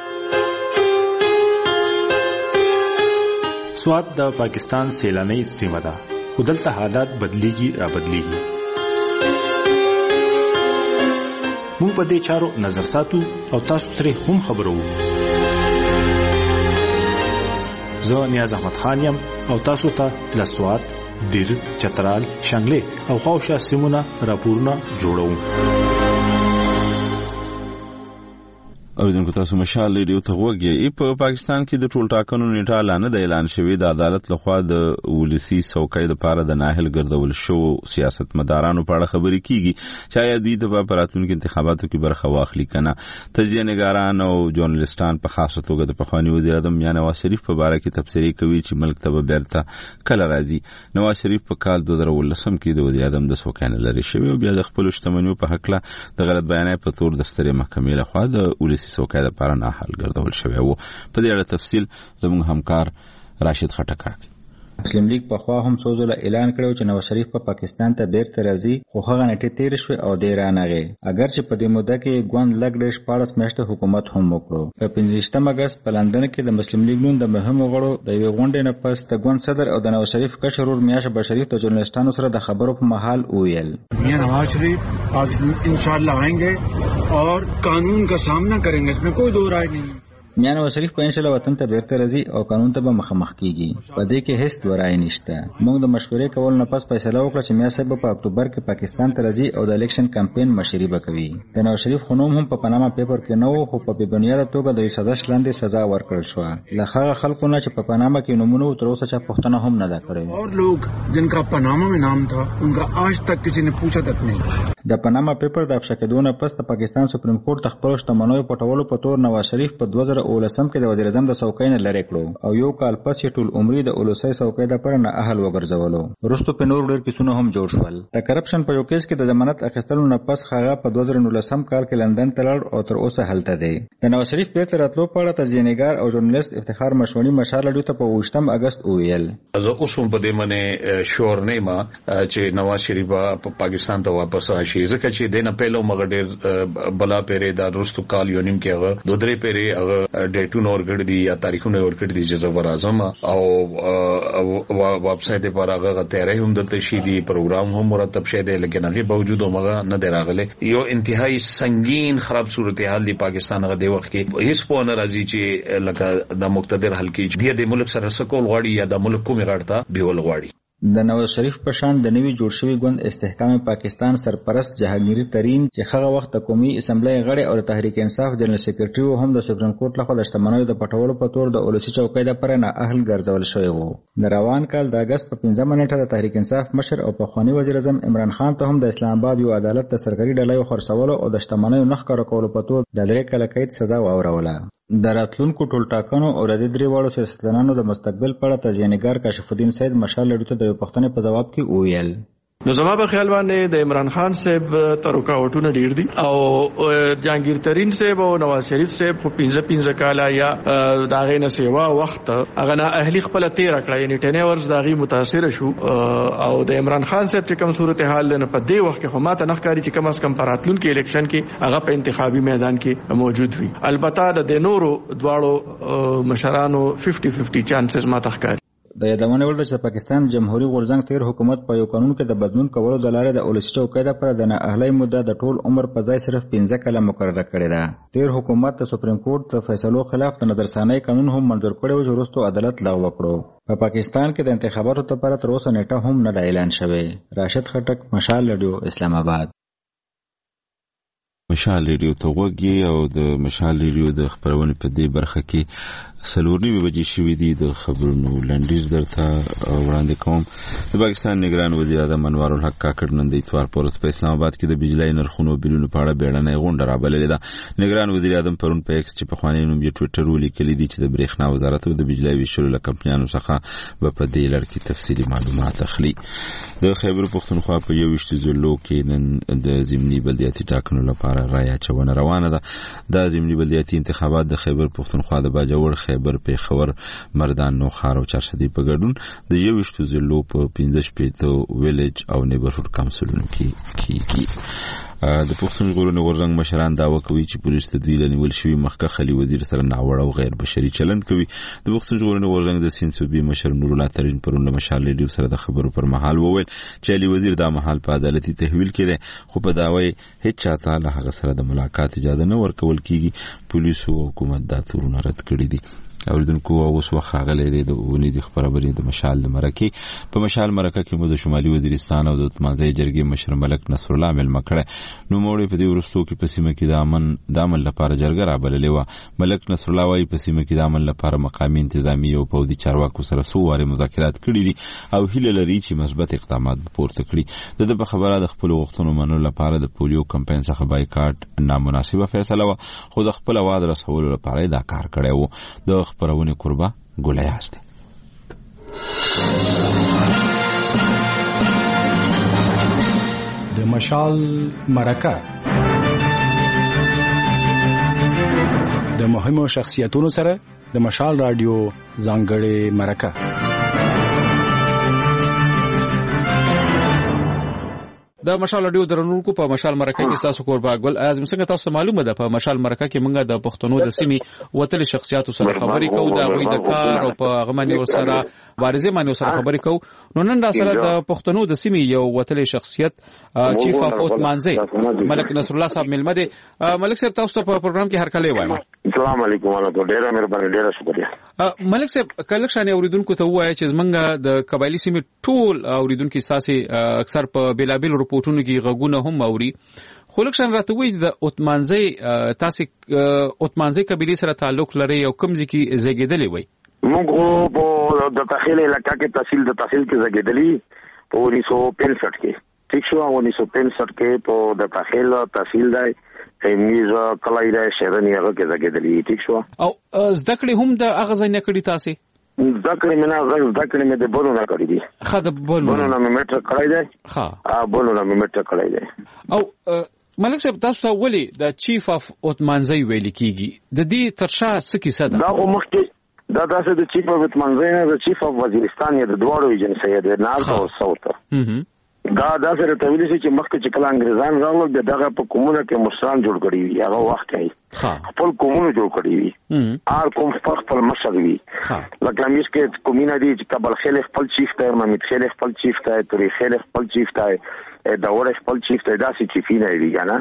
S16: سوات د پاکستان سیلاني سیمه ده، خو دلته حالات بدلیږي را بدلیږي. موږ په دې چارو نظر ساتو او تاسو ترې هم خبرو. زه نیاز احمد خان یم او تاسو ته له سوات، دیر، چترال، شانګلې او خواوشا سیمونه راپورونه جوړوم.
S1: اوریدونکو تاسو مشال ریډیو ته وګورئ. په پاکستان کې د ټول ټاکنو نیټه اعلان د اعلان شوی د عدالت لخوا د ولسی څوکۍ لپاره د ناهل ګرځول شو سیاستمدارانو په اړه خبرې کیږي چې آیا دوی د راتلونکو انتخاباتو کې برخه واخلي کنه. تجزیه نگاران او ژورنالیستان په خاصه توګه د پخوانی وزیر اعظم میاں نواز شریف په اړه کې تبصرې کوي چې ملک ته بیرته کله راځي. نواز شریف په کال 2019 کې د وزیر اعظم د څوکۍ نه لري شوی او بیا د خپل شتمنیو په حق له د غلط بیانې په تور د سترې محکمې لخوا د ولسی څوکۍ لپاره نه حل ګرځول شوی وو. په دې اړه تفصیل زموږ همکار راشد خټک راکړي.
S17: مسلم لیگ په خوا هم سوزله اعلان کړو چې نواز شریف په پاکستان ته بیرته راځي، خو هغه نټې تیر شوې او ډیر رانغی. اگر چې په دې موده کې ګوند لګډ 14 میاشتې حکومت هم وکړو. په 15 اگست په لندن کې د مسلم لیگ نون د مهمو غړو د یو غونډې نه پس د ګوند صدر او د نواز شریف کشر ور میاش بشریف د ژورنالستانو سره د خبرو په محل ویل
S18: میاں نواز شریف پاکستان انشاءاللہ آئیں گے اور قانون کا سامنا کریں گے، اس میں کوئی دو رائے نہیں.
S17: میاں نواز شریف په انشاءالله وطن ته بیرته راځي او قانون ته به مخامخ کیږي. په دې کې هیڅ دوه رائے نشته. موږ د مشورې کول نه پس فیصله وکړه چې میاں صاحب په اکتوبر کې پاکستان ته راځي او د الیکشن کمپاین مشري وکوي. د نواز شریف خنوم هم په پاناما پیپر کې نو خو په بنیاد توګه د سزا لاندې سزا ورکړل شو. لخوا خلکو نه چې په پاناما کې نمونه تر اوسه چا پښتنه هم نه دا کړې.
S18: اور لوگ جن کا پاناما میں نام تھا ان کا آج تک کسی نے پوچھا تک نہیں.
S17: د پاناما پیپر د افشا کېدو نه پس د پاکستان سپریم کورټ خپل شتمنیو پټولو په تور نواز شریف په 2019 کې د وزیر اعظم د څوکۍ نه لری کړو او یو کال پس یې ټول عمر د اولسی څوکۍ د پر نه اهل وګرځولو. وروسته په نور ډېر کیسونه هم جوړ شول. د کرپشن په یو کیس کې د ضمانت اخیستلو نه پس هغه په 2019 کال کې لندن ته لاړ او تر اوسه هلته دی. د نواز شریف بیرته راتلو په اړه تجزیه نگار او ژورنالیست افتخار مشونی مشال لډو ته په 28 اگست ویل
S19: زه اوس هم په دې باندې شور نه ما چې نواز شریف په پاکستان ته واپس راشي، ځکه چې دنه پهلو مګډر بلا پیری دا رستو کال یونیم کې هغه دوه درې پیری هغه ډیټونو ورګړ دي یا تاریخونه ورګړ دي چې زبر اعظم او ویب سایت پر هغه تیارې هم دلته شي دي، پروګرام هم مرتب شه دي، لیکن هغه باوجود هغه نه دراغله. یو انتهایی سنگین خراب صورتحال دی پاکستان هغه دی وخت کې هیڅ په ناراضي چې لکه د مقتدر حلقې چې د ملک سره سکول غواړي یا د ملک کومي غړتا بیول غواړي.
S17: د نواز شریف په شان د نوي جوړ شوی ګوند استحکام پاکستان سرپرست جهانگیری ترین چې هغه وخت د قومي اسمبلی غړی او د تحریک انصاف جنرال سیکریټری هم د سپریم کورټ لخوا د شتمنیو د پټولو په تور د اولسی چوکۍ د پر نه اهل ګرځول شوی وو. د روان کال د اگست په 15 نیټه د تحریک انصاف مشر او پخوانی وزیر اعظم عمران خان ته هم د اسلام آباد یو عدالت د سرکاري ډلې خرڅولو او د شتمنیو نخ کار کولو په تور د 3 کال قید سزا واوروله. د راتلونکو ټول ټاکنو او د درې واړو سیاستوالانو د مستقبل په اړه تجزیه نگار کاشف الدین سید مشال لډو ته د پښتنې په جواب کې ویل
S20: نو زما په خیال باندې د عمران خان صاحب تر رکاوټونه ډیر دي او جهانگیر ترین صاحب او نواز شریف صاحب خو 15 کاله یا داغه نه سیوا وخت هغه نه اهلی خپل 13 کړه یعنی 10 ورځ داغي متاثر شو او د عمران خان صاحب چې کوم صورتحال نه په دې وخت کې هماته نخکاری چې کم از کم پراتلون کې الیکشن کې هغه په انتخابي میدان کې موجود وي. البته د نورو دواړو مشرانو 50-50 چانسز ما تخکاری.
S17: د یادونه ولر چې پاکستان جمهوریت غورځنګ تیر حکومت په یو قانون کې د بدلون کولو د لارې د اولسي چوکۍ لپاره د نه اهلي مدته د ټول عمر په ځای صرف 15 کاله مقرره کړې ده. تیر حکومت د سپریم کورټ د فیصلو خلاف د نظرثاني قانون هم منظور کړی و چې وروسته عدالت لغوه کړو. په پاکستان کې د انتخاباتو لپاره تر اوسه نیټه هم نه اعلان شوې. راشد خټک، مشال رادیو، اسلام آباد.
S1: مشال ریډیو ته وګي او د مشال ریډیو د خبرونه په دې برخه کې سلورنی بجې شوې دي. د خبرونو لنډیز درته وړاندې کوم. د پاکستان نگران وزیر اعظم انوار الحق کاکړ نن د اتوار پر ورځ په اسلام آباد کې د بجلی نرخونو بیلونو په اړه بیړنۍ غونډه رابللې ده. نگران وزیر اعظم پرون په ایکس چې په خواني نوم یې ټویټر ولیکلی دي چې د برېښنا وزارت او د بجلی ویشلو له کمپنیانو څخه په دې لړ کې تفصیلي معلومات اخلي. د خیبر پښتونخوا په 21 ضلعو کې نن د ضمني بلدیاتي ټاکنو لپاره رایه اچونه روانه ده. د ضمني بلدیاتي انتخابات د خیبر پښتونخوا د باجوړ، خیبر، پیښور، مردان، نوخار او چارسدي په ګډون د 21 ضلعو په 15 ویلج او نیبرهوډ کونسلونو کې کیږي. د پښتون ژغورنې غورځنګ مشران دعوه کوي چې پولیس د دوی له نیول شوي مخکښ علي وزیر سره ناوړه او غیر بشري چلند کوي. د پښتون ژغورنې غورځنګ د سیند صوبې مشر نور الله ترین پرون له مشال ریډیو سره د خبرو پر مهال وویل چې علي وزیر دا مهال په عدالتي تحویل کې دی، خو په دعوی هیڅ چاته له هغه سره د ملاقات اجازه نه ورکول کیږي. پولیسو او حکومت دا تورونه رد کړي دي. اوریدونکو اوس وخت راغلی دی د اونۍ د خبرونه د مشال مرکه. په مشال مرکه کې مو د شمالي وزیرستان او د عثمانزی جرګې مشر ملک نصر الله ملما کړه. نو موړي په دې ورستو کې په سیمه کې د امن لپاره جرګه رابللې و. ملک نصر الله وايي په سیمه کې د امن لپاره مقامي انتظامی او پوځي چارواکو سره څو واره مذاکرات کړي دي او هیله لري چې مثبت اقدامات پورته کړي. د په خبره د خپل وختونو منلو لپاره د پولیو کمپاین څخه بایکاټ نامناسبه فیصله و، خو د خپل اواز رسولو لپاره دا کار کړی و. د خبرونه قربا ګولایاسته.
S21: د مشال مرکه د مهمو شخصیتونو سره د مشال رادیو ځانګړې مرکه.
S12: د مشال رادیو درنونکو په مشال مرکه کې تاسو قربا ګل اعظم څنګه تاسو معلومه ده په مشال مرکه کې موږ د پښتنو د سیمې وتل شخصیتو سره خبرې کوو، د غوي د کار او په غمنی سره بارزه معنی سره خبرې کوو. نو نن را سره د پښتنو د سیمې یو وتل شخصیت چیف اف عثمانزی ملک نصر الله صاحب ملما دي. ملک صاحب تاسو په پروګرام کې هر کله وایم.
S22: السلام علیکم ورحمۃ اللہ، ډیره مهرباني، ډیره شکریہ.
S12: ملک صاحب کله شانه اوریدونکو ته وایي چې زمونږ د قبایلی سیمې ټول اوریدونکو تاسو اکثر په بیلابل رپورټونو کې غږونه هم اوري، خو لکه شان راته وایي د عثمانزی تاسو عثمانزی قبیله سره تعلق لري او کوم ځکه زیږیدلې وای؟
S22: موږ په د تحصیل علاقې کې تحصیل کې زیږیدلې په 1965 کې. ٹھیک شو، 1965 کې په د تحصیل دی میزه کلای دی شهرنی هغه کې زیږیدلې. ٹھیک شو.
S12: او زده کړې هم د هغه ځای نه کړې تاسو؟
S22: ذکر منا ذکر مې د بولو نه کړی دي.
S12: خا د بولو
S22: نه مې میټر کړی دی. ها بولو نه مې میټر کړی دی.
S12: او ملک صاحب تاسو ولې د چیف اف عثمانزی ویل کیږي؟ د دې ترشا څه کیسه ده؟
S22: دا مخکې دا تاسو د چیف اف عثمانزی نه د چیف اف وزیرستان یا د دوړو ایجنسی د نارث او ساوث دا سره تویل شي چې مخکې چې کله انګریزان راغلل دغه په کومونه کې مشران جوړ کړی وي، هغه وخت کې خپل کومونه جوړ کړی وي، هر کوم خپل مشر وي. لکه همیش کې کومینه دي چې کابل خیل خپل چیف ته، محمد خیل خپل چیف ته، توري خیل خپل چیف ته، داور خپل چیف ته، داسې چیفینه وي کنه.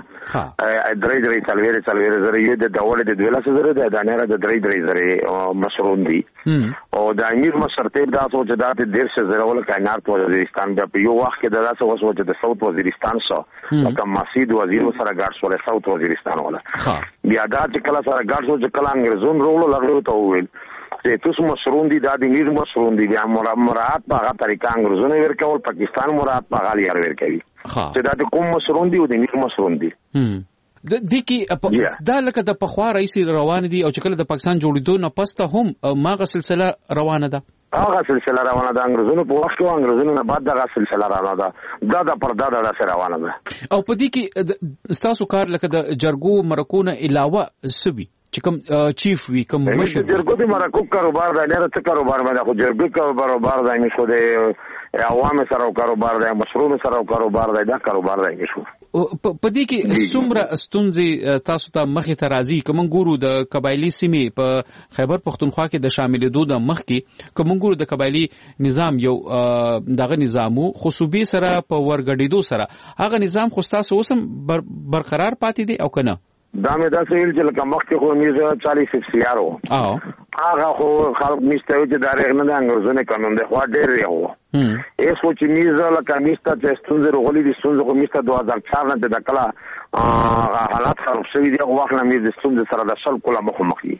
S22: درې څلوېره زره یو د داور د 12,000 د دانره د درې زره مشرون دي او د امیر مشرتیب دا سوچ دا د 1.5 ول کاینات وزیرستان په یو وخت کې دا څه وسو د ساوث وزیرستان سره لکه مسعود وزیر سره ګارد سره ساوث وزیرستان ولا بیا دا چې کله سره ګارد سره چې کله انګريزون رولو لغړو ته وویل چې تاسو مشرون دي دا د امیر مشرون دي بیا مراد په هغه طریقه انګريزون ورکول، پاکستان مراد په هغه لار ورکوي چې دا د کوم مشرون دي او د امیر مشرون دي.
S12: د دې کې دا لکه د پخوا رئیس روان دي او چې کله د پاکستان جوړېدو نه پسته هم ماغه سلسله روانه ده.
S22: هغه سلسله روانه ده انګريزونو په وخت کې انګريزونو نه بعد دغه سلسله روانه ده دا پر دا روانه ده.
S12: او په دې کې ستاسو کار لکه د جرګو مرکو نه علاوه سوي چې کوم چیف وی کوم مشر
S22: جرګو د مرکو کاروبار دی نه څه کاروبار باندې خو جرګو کاروبار دی نشو د عوام سره کاروبار دی مشروع سره کاروبار دی دا کاروبار دی نشو.
S12: په دې کې څومره ستونزې تاسو ته مخې ته راځي کوم ګورو د قبایلی سیمې په خیبر پختونخوا کې د شاملېدو د مخ کې کوم ګورو د قبایلی نظام یو دغه نظامو خصوصي سره په ورګډېدو سره هغه نظام خو تاسو اوسم برقرار پاتې دي او کنه
S22: دا مې دا سویل چې لکه مخکې خو میز 40 سیارو هغه خو خلک میستوي چې دا رغنه د انګريزونو قانون دی خو ډېر یو ایس خو چې میز لکه میسته چې ستونزې رغولي دي ستونزې خو میسته 2004 نه د کله حالات خراب شوي دي وخت نه میز ستونزې سره د شل کوله مخ دي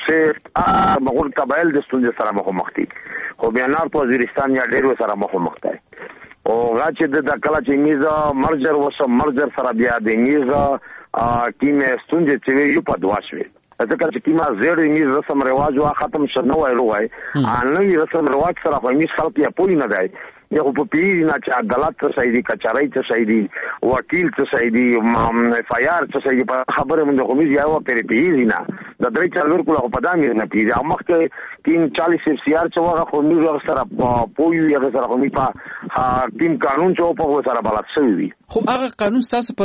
S22: چې مغول قبایل د ستونزې سره مخ دي خو بیا نار په وزیرستان یا ډېر سره مخ دی او راځي د کله چې میز مرجر وسه مرجر سره بیا د میز ټیم ستونزې چې یو په دوا شوي ځکه چې ټیم زیړې میز رسم رواج وا ختم شنه وای نوې رسم رواج سره خو میز خلک یې پوي نه دی یو په پیری نه چې غلط څه شي دي کچاري څه شي دي وکیل څه شي دي فایار څه شي په خبره مونږ خو میز یو پیری پیری نه د درې چلور کوله په دامه نه پیری او مخکې 40 سیار چې وغه خو میز سره پوي یو سره خو می په ټیم قانون چې په سره بلد شوی وي
S12: خو هغه قانون تاسو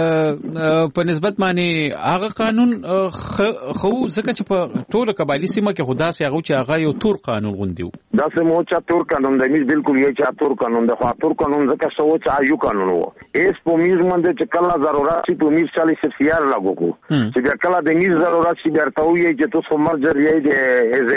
S12: په نسبت باندې هغه قانون خو ځکه چې په ټول قبایلی سیمه کې خدا سي هغه چې هغه یو تور قانون غوندیو
S22: دا سمو چې تور قانون د میز بالکل یو چې تور قانون د خاطر قانون ځکه شو چې یو قانون وو ایس په میز باندې چې کله ضرورت شي په میز 40 سیار لاګو کو چې کله د میز ضرورت شي درته وي چې تاسو مرجر یې د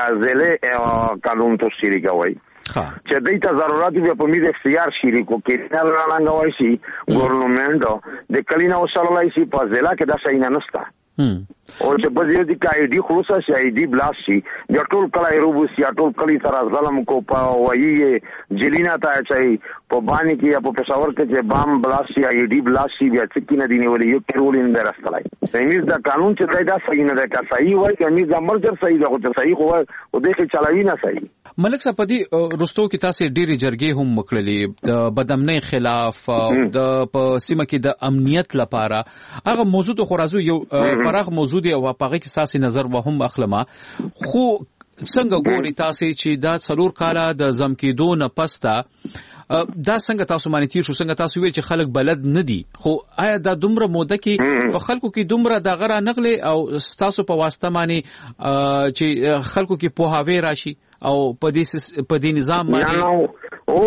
S22: زله قانون تو شری کوي چې دایته ضرورت به په میز اختیار شری کو کې نه رانګوي شي ګورنمنت د کلینا وسلای شي په ځلا کې دا شي نه نستا او چې په دې کې آی ډي خلاصه شي آی ډي بلاس شي د ټول کله روبوس یا ټول کلی سره ظلم کو په وایي جلینا ته چي په باندې کې یا په پېښور کې چې بام بلاس شي آی ډي بلاس شي بیا چې نه دی نیولې یو کېرول ان درستلای زميز دا قانون چې دا صحیح نه ده که صحیح وای که میز مرجر صحیح ده خو صحیح خو او دغه چلاوي نه صحیح.
S12: ملک صاحب په دې رستو کې تاسو ډېری جرګې هم وکړلې د بدامنۍ خلاف د په سیمه کې د امنیت لپاره هغه موضوع خو راځو یو پراخ موضوع دی او په هغه کې تاسو نظر وهم اخلمه خو څنګه ګوري تاسو چې دا څلور کاله د زم کېدو نه پسته دا څنګه تاسو باندې تیر شو څنګه تاسو ویل چې خلک بلد نه دي خو آیا دا دومره موده کې په خلکو کې دومره د غره نغلې او تاسو په واسطه باندې چې خلکو کې پوهاوی راشي او په دې نظام باندې
S22: او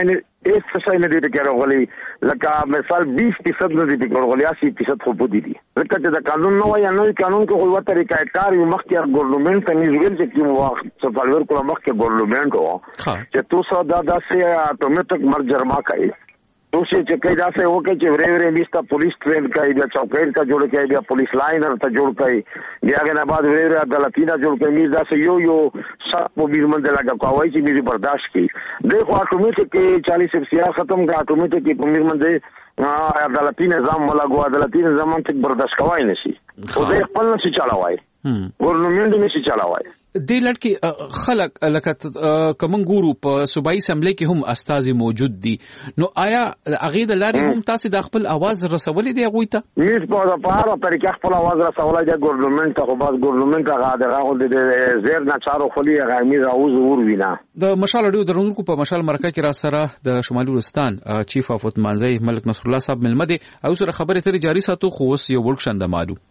S22: څه څه نه دي کېږي لکه مثال 20% نه دي کېږي 80% خو بودی دي لکه چې دا قانون نو یا نو قانون کې خو وته طریقې کار یو مخکې ګورنمنت ته نیول چې کوم وخت څه فالور کوم مخکې ګورنمنت او چې تاسو دا سه اتوماتیک مرجر ما کوي دوسری چې کله دا څه وکړي چې ورې میستا پولیس ټرین کوي بیا چوکیر کا جوړ کوي بیا پولیس لاینر ته جوړ کوي بیا غنه بعد ورې عدالتینا جوړ کوي میز دا څه یو سات په بیرمن د لګا کوي چې میز برداشت کړي دغه اتوماتیک 40 سیار ختم کا اتوماتیک په بیرمن د عدالتي نظام ولاګو عدالتي نظام ته برداشت کوي نشي او د خپل نشي چلاوي ګورنمنت نشي چلاوي
S12: د لړکی خلک لکه کوم ګورو په صوبایي اسمبلی کې هم استازي موجود دي نو آیا هغه د لارې هم تاسو د خپل आवाज رسولې دی غوي ته
S22: میز په هغه طریقه خپل आवाज رسولای دی ګورنمنت ته خو باز ګورنمنت هغه د زیر نه چارو خلی هغه میز اوز ور وینا
S12: د مشال اډیو درونکو په مشال مرکه کې را سره د شمالي ولستان چیف اف وتمانځي ملک نصر الله صاحب ملمده او سره خبره تر جاری ساتو خو اوس یو ورکشن د مالو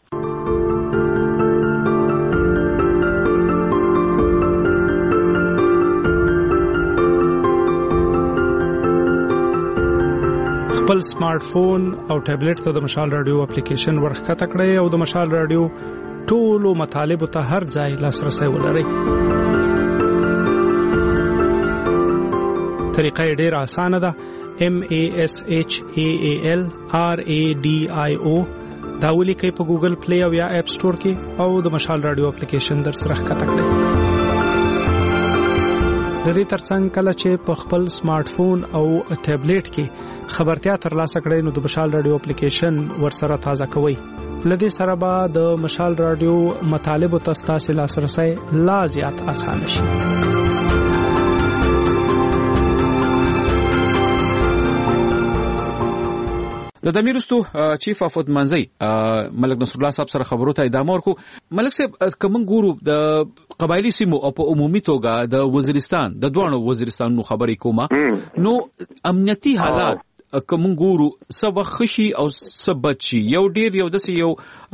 S2: خپل سمارټ فون او ټابلیټ ته د مشال رادیو اپلیکیشن ورخته کړئ او د مشال رادیو ټولو مطالب ته هر ځای لاسرسي ولرئ. طریقه ډېره اسانه ده. MASHAAL RADIO دا ولیکئ په ګوګل پلی او یا اپ سٹور کې او د مشال رادیو اپلیکیشن در سره ښکته کړئ. د دې ترڅنګ کله چې په خپل سمارټ فون او ټابلیټ کې خبرتیا ترلاسه کړئ نو د مشال رادیو اپلیکیشن ورسره تازه کوئ. لدې سره به د مشال رادیو مطالب او تاسو لاسرسي لا زیات اسانه شي.
S3: د دمیرستو چیف اف منځي ملک نصر الله صاحب سره خبرو ته ادامه ورکو. ملک صاحب کوم ګورو د قبایلی سیمو او په عمومي توګه د وزیرستان د دوه وزیرستانونو خبرې کومه نو امنیتي حالات کوم ګورو سبا خشي او سبچي یو ډیر یو دسي یو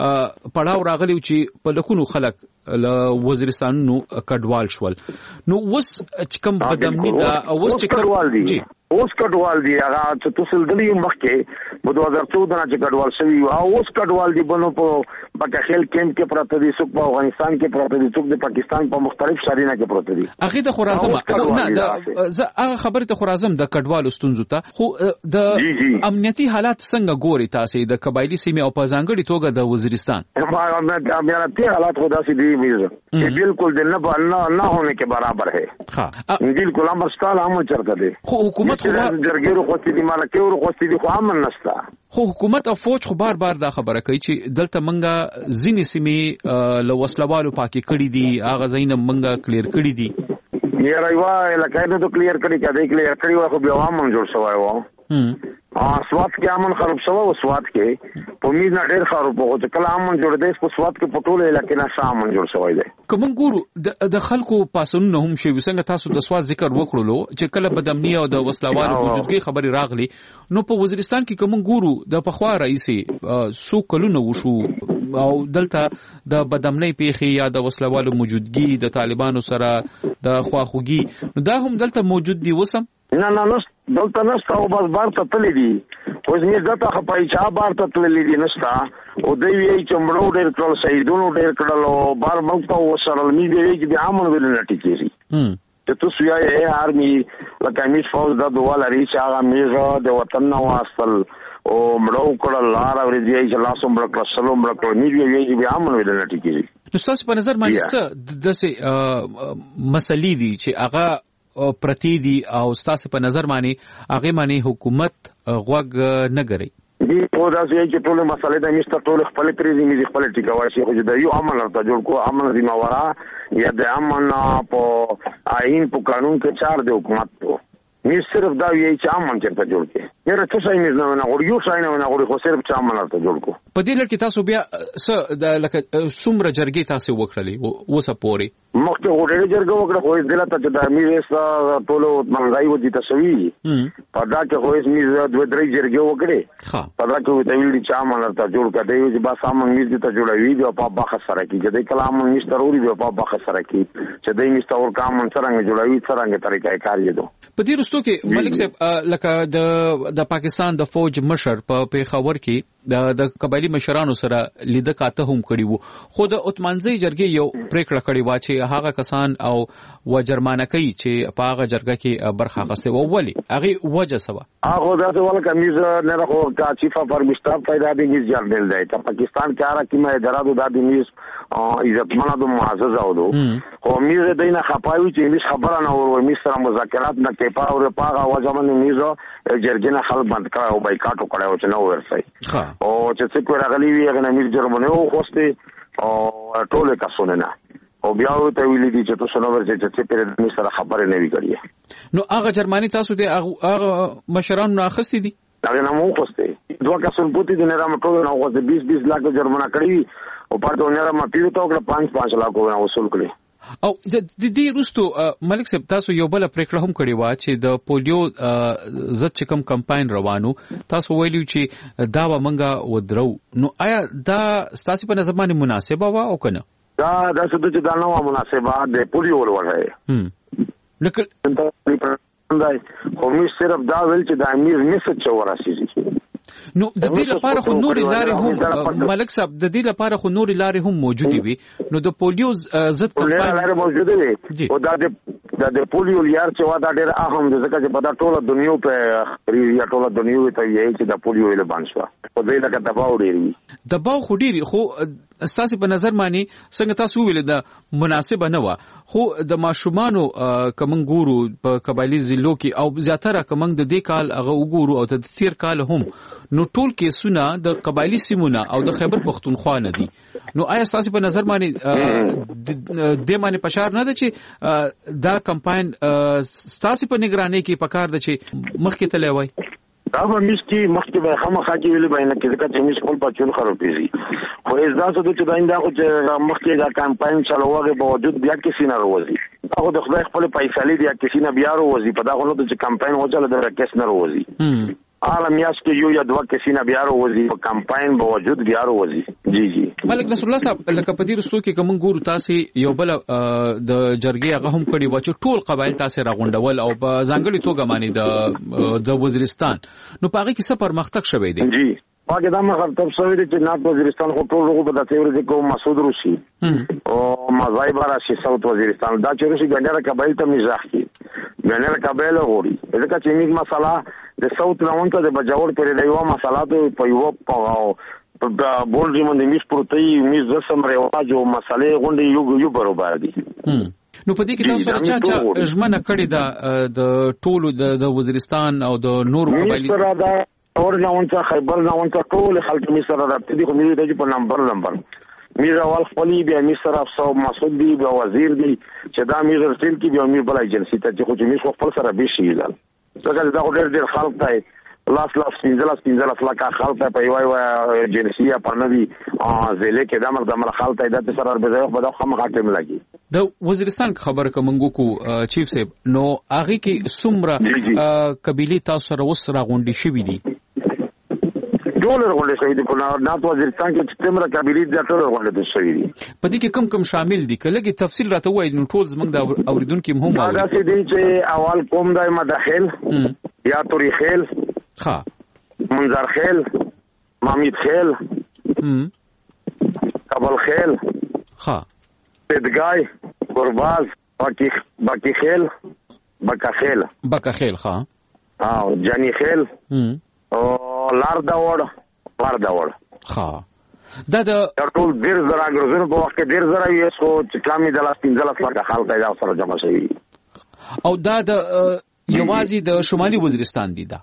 S3: پړاو راغلی چې په لکونو خلک له وزیرستانونو کډوال شول نو وس کوم بدامنی دا وس چې
S22: کډوال دي اوس کډوال دي هغه چې تاسو دلی مخکې په 2014 نه چې کډوال شوی او اوس کډوال دي بنو په بکخیل کیمپ کې پراته دي څوک په افغانستان کې پراته دي څوک د پاکستان په مختلف شهرونو کې پراته دي.
S3: اخی ته خرازم نه دا هغه خبره ته خرازم د کډوال ستونزو ته خو د امنیتي حالات څنګه ګوري تاسو د قبایلی سیمه او په ځانګړي توګه د وزیرستان؟
S22: امنیتي حالات خدا سي دي میزه بالکل د نه होने के बराबर है. हाँ बिल्कुल امر ستال امر چرته دي
S3: خو حکومت
S22: جرګیرو خوستي دي مالکیرو خوستي دي خو امن نشته.
S3: خو حکومت او فوج خو بار دا خبره کوي چې دلته منګه ځینې سیمې له وسلوالو پاکي کړي دي هغه ځینې منګه کلیر کړي دي.
S22: یې رايوا لکه نو کلیر کړي کده کلیر کړي خو بیا امن جوړ شوی و. سواد کې امن خراب شوی و سواد کې په میز نه ډېر خراب و چې کله امن جوړ دی په سواد کې پټول علاقې نه امن جوړ شوی دی.
S3: کوم ګورو د خلکو پاسونو هم شي وسنګ تاسو د سواد ذکر وکړلو چې کله بدامنی او د وسلوالو موجودګي خبري راغلي نو په وزیرستان کې کوم ګورو د پخوا رئیسي سو کلونه وشو او دلته د بدامنی پیخي یا د وسلوالو موجودګي د طالبانو سره د خواخوږي نو دا هم دلته موجود دي وسم
S22: نه دلته نشته او بس بار ته تللی دي اوس موږ دته خپای چا بار ته تللی دي نشته او دوی یې چمړو ډېر کړل شهیدونو ډېر کړل او بار ملک ته وسرل می دی چې د امن ویل نه ټیکيږي ته تاسو یې آرمي لکه می فوج د دوه لري چې هغه میزه د وطن نو اصل او مړو کړل لار او دې چې لاسو مړ کړل سلام مړ کړل می دی چې امن ویل نه ټیکيږي.
S3: نو تاسو په نظر باندې څه دسه مسلې دي چې هغه پرتی دي او تاسو په نظر باندې هغه باندې حکومت غوږ نه غري
S22: دي په داسې چې ټول مسلې د مست ټول خپل پریزي می خپل ټیکاوي شي خو د یو امن ته جوړ کو امن دی مورا یا د امن په آئین په قانون کې چار دی حکومت ته می صرف دا یی چې امن ته جوړ کې یره څه شي نه نه غوړ یو شي نه غوړ خو صرف چې امن ته جوړ کو.
S3: په دې لکه تاسو بیا څه د لکه څومره جرګې تاسو وکړلې وسه پوري
S22: مخکې وړې جرګه وکړه خو دې ته چې د میرسا ټولو منځای ودی تسوي په دا کې خو یې میز دوه درې جرګې وکړې په دا کې د ویل چې امن ته جوړ کړي چې با سامان میز ته جوړوي او په باخ سره کې چې د کلام میز ضروري دی په باخ سره کې چې د میز تور کام څنګه جوړوي څنګه طریقې کار یې دو.
S3: په دې رستو کې ملک صاحب لکه د پاکستان د فوج مشر په پیښور کې د قبایلی مشرانو سره لیده کاته هم کړی وو خو د اتمانځي جرګې یو پریکړه کړې و چې هغه کسان او و جرمانه کوي چې په هغه جرګه کې برخه اخیسته و ولی هغه وجه سوا
S22: هغه داسې ول کمیز نه راخو کا چیف اف ارمسټاف پیدا دی میز جرنل دی ته پاکستان کې آره کیمه اداره د دې میز عزتمنه د معزز اودو خو میز دینه خپایو چې میز خبره نه ور میز سره مذاکرات نه کوي په اور پاغه وځمن میز جرګه نه خل بند کړه او بایکاټ وکړه چې نو ورسای او چې څوک راغلی وي هغه میز جرمنه او خوسته او ټول کسونه نه او بیا ته ویلي دي چې تاسو نو ورته چې پر دې سره خبرې نه وی کړی
S3: نو هغه جرمانی تاسو دې هغه مشران نه اخستې دي
S22: هغه نه مو خوسته دوه کسون پوتې دي نه را مټو نه خوسته 20 لک جرمانه کړی او پاتو نه را مپیو ته کړ 5 لک وصول کړی.
S3: او د دې رستو ملک صاحب تاسو یو بل پریکړه هم کړې و چې د پولیو ضد چکم کمپاین روانو تاسو ویلو چې دا و منګه ودرو نو آیا دا تاسو په نظر باندې مناسبه و او کنه
S22: دا څه د دا نو مناسبه د پولیو ولوړه لکه خو می صرف دا ویل چې د امیر میسج وراسي
S3: نو د دې لپاره خو نور لارې هم ملک صاحب د دې لپاره خو نور لارې هم موجود وي نو د پولیو ضد
S22: کمپاین لارې موجود وي او دا د پولیو لار چې وا دا ډېر اهم دي ځکه چې په دا ټوله دنیا په یا ټوله دنیا ته یې چې د پولیو له باندې شو په دې لکه دباو
S3: خو ډېری خو ستاسو په نظر باندې څنګه تاسو ویل دا مناسبه نه و خو د ماشومانو کوم ګورو په قبایلی ضلعو کې او زیاتره کوم د دې کال هغه وګورو او د تیر کال هم نو ټول کیسونه د قبایلی سیمونه او د خیبر پختونخوا نه دي نو آیا تاسو په نظر باندې د معنی پشار نه ده چې دا کمپاین تاسو په نگرانی کې پکار ده چې مخکې تللی وای
S22: دا ممیز کې مخکې به خامخا کې ویل باندې کې ځکه چې ممیز خپل پچون خرابېږي خو دا څه چې دا انده خو چې مخکې دا کمپاین چلوغه باوجود بیا کې سینه وروزي هغه د خدای خپل پیسې لري چې سینه بیا وروزي په دا خو نو چې کمپاین وځل د کیس نه وروزي عالم یاس کې یو یا دوه کې سینه بیا وروزي په کمپاین باوجود بیا وروزي جی
S3: ملک نصر الله صاحب لکه په دې رسو کې کوم ګورو تاسو یو بل د جرګې هغه هم کړي و چې ټول قبایل تاسو راغونډول او په ځانګړي توګه باندې د وزیرستان نو په هغه کې څه پرمختګ شوی دی
S22: جی هغه دا مخاطب شوی دی چې نات وزیرستان خو ټول هغه په داسې ورځ کې مسعود روسي او مزای بارا شي ساوث وزیرستان دا چې روسي ګڼه قبایل ته مزاح کی ګڼه قبایل غوري ځکه چې موږ مسله د ساوث راونته د بجاور پر دی یو مسله ته په یو په بورډ باندې میش پروتي میز زسم رواج او مسلې غونډې یو برابر دي
S3: نو په دې کې تاسو سره چا ژمنه کړې ده د ټولو د وزیرستان او د نورو قبایل
S22: سره دا اور ناونته خیبر ناونته ټول خلک می سره راځي دي خو می د په نمبر میر اول خپلی بیا می سره افسو مسعود دی بیا وزیر دی چې دا میر رسل کی بیا می بل ایجنسی ته چې خو می خپل سره به شي ځل څنګه دا ډېر خلک ته لاس پینځه لکه خلک په یو ایجنسی په نوی ځله کې د مر خلک د سره به په دغه خمخاټم لګي
S3: د وزیرستان خبر کومنګو کو چیف صاحب نو هغه کې سمره قبيله تاسو سره وسره غونډي شوې دي
S22: ټول غونډې شوې دي په نات وزیرستان کې سمره قبيله د ټول غونډې شوې دي
S3: په دې کې کوم شامل دي کله تفصیل راته وایي نو ټول زمنګ د اوریدونکو هم
S22: دا څه دي چې اول قوم دای مداخل یا توریخل
S3: ها
S22: منظر خیل مامید خیل کابل خیل
S3: ها
S22: پدگای گرباز باکی خیل بکا خیل
S3: ها
S22: جانی خیل لار داوړ
S3: ها دا د
S22: ټول ډیر زرا ګرځنه په وخت کې ډیر زرا یې سو چې کامي د لاس 15 لکه خلک دا سره جمع شوي
S3: او دا د یوازې د شمالي وزیرستان دی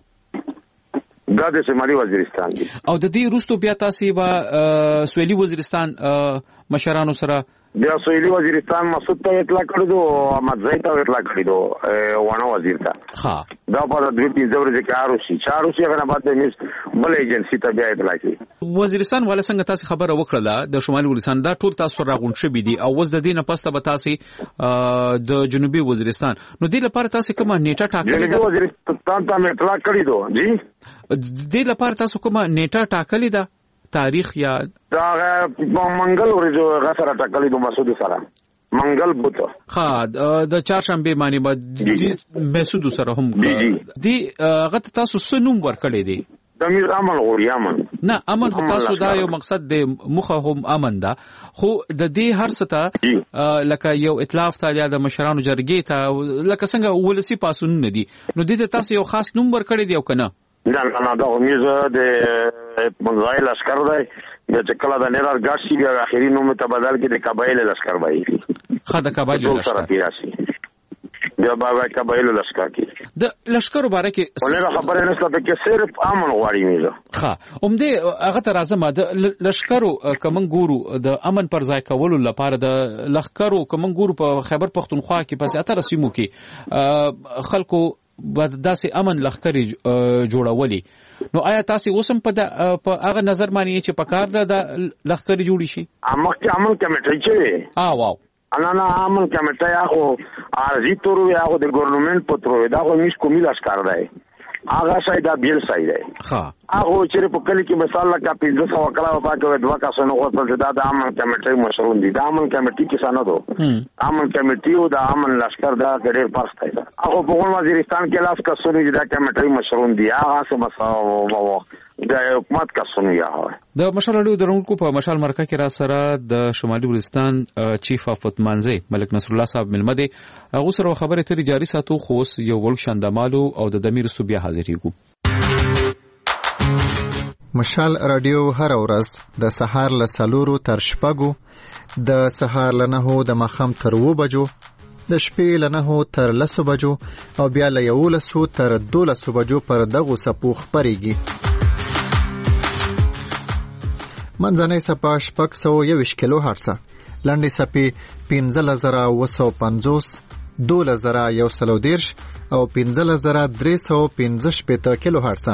S22: دا د شمالي وزیرستان دی
S3: او د دې روستو بیا تاسو به سویلي وزیرستان مشرانو سره
S22: بیا سویلي وزیرستان مسعود ته اطلاع کړی دو احمد زئی ته اطلاع کړی دو ونه وزیر ته
S3: ها
S22: دا په د دې ځور چې چارو شي هغه بعد د بل ایجنسی ته بیا اطلاع کړي
S3: وزیرستان ولا څنګه تاسو خبره وکړه د شمالي وزیرستان دا ټول تاسو راغون شوي دي او وز د دې نه پسته به تاسو د جنوبي وزیرستان نو دې لپاره تاسو کومه نیټه ټاکلې ده
S22: جنوبي وزیرستان ته اطلاع کړی دو جی
S3: دې لپاره تاسو کومه نیټه ټاکلې ده تاریخ یا
S22: دا منګل ورځو غسر ټاکلې دو مسعود سره منګل بوته
S3: ها د چهارشنبه باندې به مسعود سره هم دی هغه تاسو سنوم ورکړی دی
S22: د میر امن غوري امن
S3: نه امن تاسو دا یو مقصد د مخه هم امن ده خو د دې هر څه لکه یو ائتلاف ته یا د مشرانو جرګې ته لکه څنګه ولسی پاسون نه دي نو دې تاسو یو خاص نوم ورکړی دی او کنه
S22: نه دا میزه د منځای لشکر دی چې کله د نړۍ ګارسي بیا اخیری نوم ته بدل کې د قبایل لشکر وایي
S3: خدای قبایل
S22: لشکر بیا بابا قبایل لشکر کې
S3: د لشکر مبارک
S22: ولې خبره نشته چې صرف امن غواړي میزه
S3: ها دې هغه ته راځم د لشکر کومن ګورو د امن پر ځای کولو لپاره د لشکر کومن ګورو په خیبر پختونخوا کې په اتر سیمو کې خلکو بعد داسې امن لخرې جوړولې نو آیا تاسو اوسم په هغه نظر باندې چې په کار د لخرې جوړی شي
S22: امن کمیټه چې
S3: واو
S22: انا امن کمیټه هغه ارزي تورو هغه د ګورنمنت پترو دا خو مش کومي لشکر دی هغه شاید بیل شاید
S3: ها
S22: هغه چې په کلی کې مثال لکه 1500 وکړه او پاکه دوه کسانو غوښتل چې دا امن کمیټه مشرون دي دا امن کمیټه کې سند امن کمیټه او دا امن لشکر دا ډېر فرق دی هغه په وزیرستان کې لاس کسانو چې دا کمیټه مشرون دي هغه څه مساو د حکومت کسانو یا
S3: د مشال اړیو درونکو په مشال مرکه کې را سره د شمالي وزیرستان چیف افت منځي ملک نصر الله صاحب ملمده هغه سره خبره تری جاری ساتو خو یو ول شاندمالو او د دمیر سو بیا حاضرېګو
S5: مشال رادیو هر ورځ د سهار له 4 تر 6 د سهار له 9 د مخام تر 2 بجو د شپې له 9 تر 10 بجو او بیا له 11 تر 12 بجو پر دغه سپو خبريږي منځنۍ سپا 621 کیلو هرتز لنډې سپې 15950 12130 او 15315 کیلو هرتز.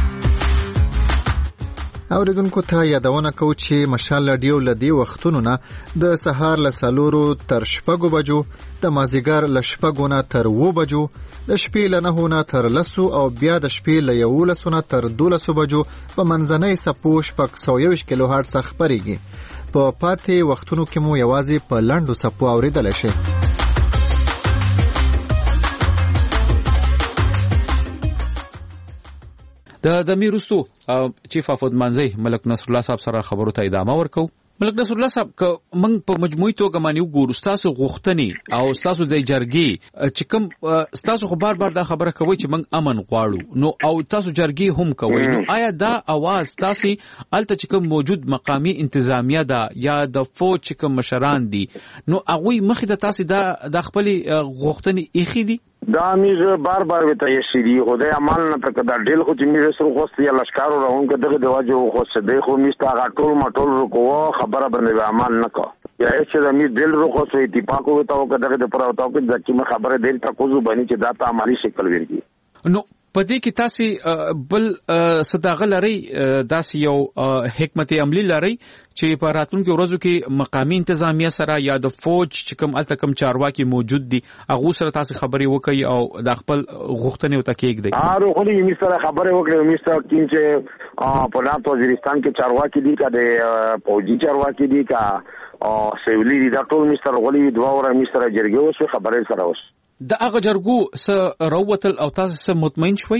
S5: اوریدونکو ته یادونه کوو چې مشال رادیو لدی وختونو نه د سهار ل 4 تر 6 بجو، د مازیګر ل 6 نه تر 9 بجو، د شپې ل 9 نه تر 10 او بیا د شپې ل 11 نه تر 12 بجو په منځنۍ سپوش 121 کیلو هرتز خبريږي. په پاتې وختونو کې مو یوازې په لنډو سپو اوریدل شي.
S3: د میرستو چیف افود منځي ملک نصر الله صاحب سره خبرو ته ادامه ورکو. ملک نصر الله صاحب ک من په مجموعي توګه مانیو ګورو تاسو غوښتنې او تاسو د جرګي چې کوم تاسو خو بار دا خبره کوي چې من امن غواړو نو او تاسو جرګي هم کوي نو آیا دا आवाज تاسو الته چې کوم موجود مقامی انتظامیه دا یا د فوج چې کوم مشران دي نو هغه مخې د تاسو د خپل غوښتنې اخی دي؟
S22: دا میز بار وته یې شری خدای عمل نه تک دا ډیل خو چې میز سره خوست یا لشکارو راون کده دواجو خو څه دی خو میستا غټول مټول رکو خبره باندې عمل نه کو یا چې دا میز ډیل رکو سو اتفاق وته کده پر وته کې ځکه خبره دل تاسو باندې چې دا ته عملی شکل ورګي. نو
S3: پدې کې تاسو بل صداغه لري داسې یو حکمت عملی لري چې په راتلونکو ورځو کې مقامی انتظامیه سره یا د فوج چې کوم الته کوم چارواکي موجود دي هغه سره تاسو خبري وکړي او د خپل غوښتنې وته کېږي.
S22: خو دې می سره خبره وکړي می سره چې په ناتو وزیرستان کې چارواکي دي کا د فوجي چارواکي دي کا او سیولي دي دا ټول می سره غولي دوا ور می سره جرګه وسه خبره سره وسه
S3: د هغه جرګو س روتل او تاسو سم مطمئن شوي؟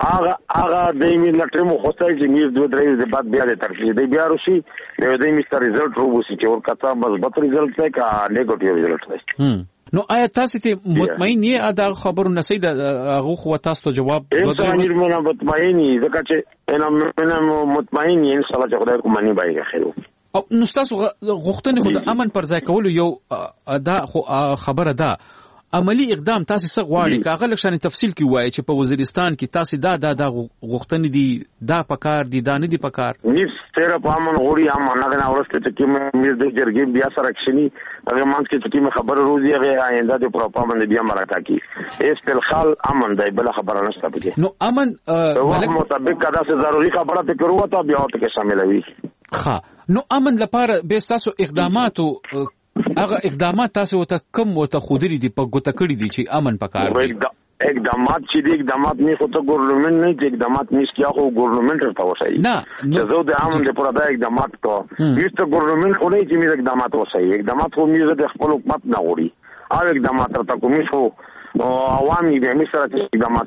S22: هغه د می لټري مو خوستای چې میز دوه درې د بعد بیا د ترخیص دی بیا روشي د دې میستر ریزلټ روبوسي چې ورکتا مثبت ریزلټ دی کا نیگیټیو ریزلټ دی.
S3: نو آیا تاسو ته مطمئن یې دا خبرو نسي د هغه خو تاسو ته جواب
S22: ورکړي؟ زه مطمئن یم ځکه چې انا مطمئن یم ان شاء الله چې خدای کوم نه بایي خیر.
S3: او نو تاسو غوښتنې خو د امن پر ځای کولو یو دا خبره ده عملی اقدام تاسو څه غواړي کاغه لښانه تفصیل کی وایي چې په وزیرستان کې تاسو دا غوښتنې دي دا پکار دي دا نه دي پکار
S22: نیس تیر په امن غوړي امن نه اورسته چې مې د جرګې بیا سره کښنی هغه مانځ کې چې خبر روزي هغه آینده د پروپاګاندا بیا مرکه کی اس په خال امن دی بل خبره نشته پکې نو
S3: امن
S22: وخت مطابق کدا څه ضروري خبره ته کړو ته بیا ته کې شامل وي.
S3: ښه نو امن لپاره به تاسو اقداماتو هغه اقدامات تاسو ته کوم وته خودري دي په ګوته کړی دي چې امن پکار دي؟
S22: اقدامات چې دي اقدامات نه خو ته ګورنمنت نه چې اقدامات نشي خو ګورنمنت ته وشي نه زه د امن لپاره دا اقدامات کو یسته ګورنمنت خو نه چې موږ اقدامات وشي اقدامات خو موږ د خپل حکومت نه غوړي او اقدامات ته کوم شو عوامي به موږ سره اقدامات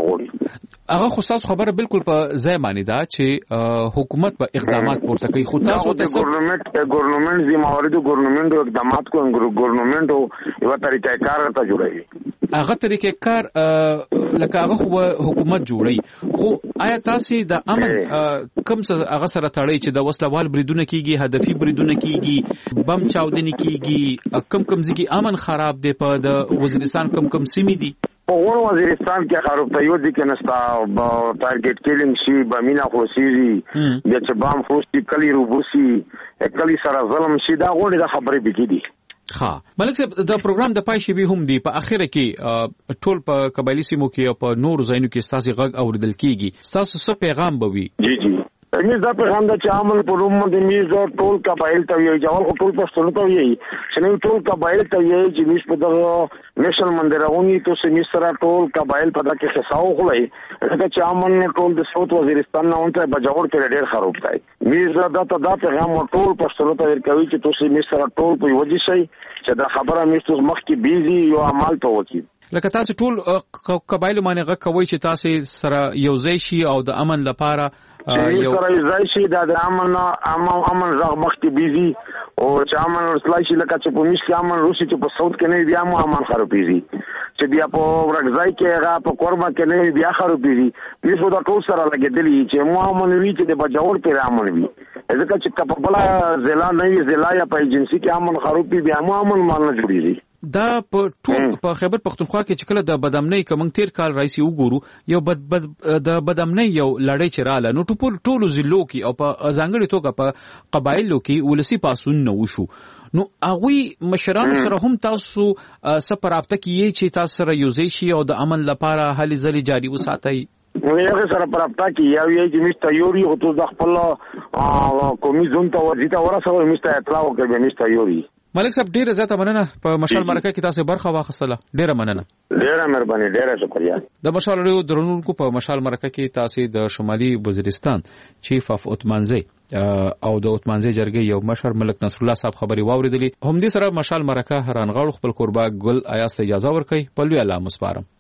S3: هغه خو تاسو خبره بالکل په ځای معنی دا چې حکومت په اقدامات پورته کوي خو تاسو ته
S22: ګورنمنت زی موارد ګورنمنت اقدامات کو ګورنمنت یو طریقې کار ته جوړوي
S3: هغه طریقې کار لکه هغه حکومت جوړي خو آیا تاسو د امن کوم څه هغه سره تړي چې د وسلوال بریدونه کیږي هدفي بریدونه کیږي بم چاودنې کیږي کم ځکه امن خراب دی په د وزیرستان کم سیمې دي
S22: په وزیرستان کې خراب ته یو ځکه نستا ټارګټ کیلینګ شي بمینا خوشيږي د چې بام خوشي کلی روبوسي کلی سره ظلم شي دا غوړي د خبرې بګیدي.
S3: ها ملک صاحب د پروګرام د پای شی به هم دی په اخره کې ټول په قبایلی سیمو کې او په نور ځایونو کې ستاسو غږ اوریدل کیږي تاسو څه پیغام به وي؟
S22: جی میز دا پیغام دا چې عمل په روم باندې میز ټول قبایل ته یو ځوال ټول پښتون ته وي چې نو ټول قبایل ته یو چې میز په دغه نېشنل مندرونی ته سیمه سره ټول قبایل په دغه حساب خلای دا چې عمل ټول د صوت وزیرستان نه اونته بجاور کې ډېر خراب دی میز دا پیغام ټول پښتون ته ورکوي چې تاسو میز سره ټول په وجه شي چې دا خبره میز مخ کې بیزي یو عمل ته وکړي
S3: لکه تاسو ټول قبایل باندې غږ کوي چې تاسو سره یو ځای شي او د امن لپاره
S22: یو سره ځای شي د امن زغ مخ کې بیزي او چې امن ورسلای شي لکه چې په میش کې امن روسي چې په صوت کې نه بیا مو امن خرابېږي چې بیا په ورګځای کې هغه په قربا کې نه بیا خرابېږي پیسو دا ټول سره لګېدلی چې مو امن وی چې د بجاور کې امن وی ځکه چې کپبلا ضلع نه وی ضلع یا په ایجنسی کې امن خرابې بیا مو امن مان نه جوړیږي.
S3: دا په ټول په خیبر پختونخوا کې چې کله د بدامنۍ کوم تیر کال رئیسي وګورو یو د بدامنۍ یو لړۍ چراله نو ټول ضلعو کې او په ځانګړي توګه په قبایلو کې ولسی پاسون نه وشو نو هغه مشرانو سره هم تاسو سپرابطه کیږي چې تاسو سره یوځای شي او د امن لپاره هلي ځلي جاری وساتئ؟
S22: هغه سره پرابطه کی یو چې مست یوري او تو د خپل قومي زون ته ورته ورسره مست اطلاع وکړي مست یوري.
S3: ملک صاحب ډیره زیاته مننه په مشال مرکه کې تاسو برخه واخیستله. ډیره مننه.
S22: ډیره مهرباني، ډیره شکریا.
S3: د مشال ریو درونکو په مشال مرکه کې تاسو د شمالي وزیرستان چیف اف عثمانزی او د عثمانزی جرګې یو مشر ملک نصر الله صاحب خبري واوریدلی. هم دې سره مشال مرکه هرانغاړو خپل قربا ګل ایاس ته اجازه ورکړي. په لوی الله مسپارم.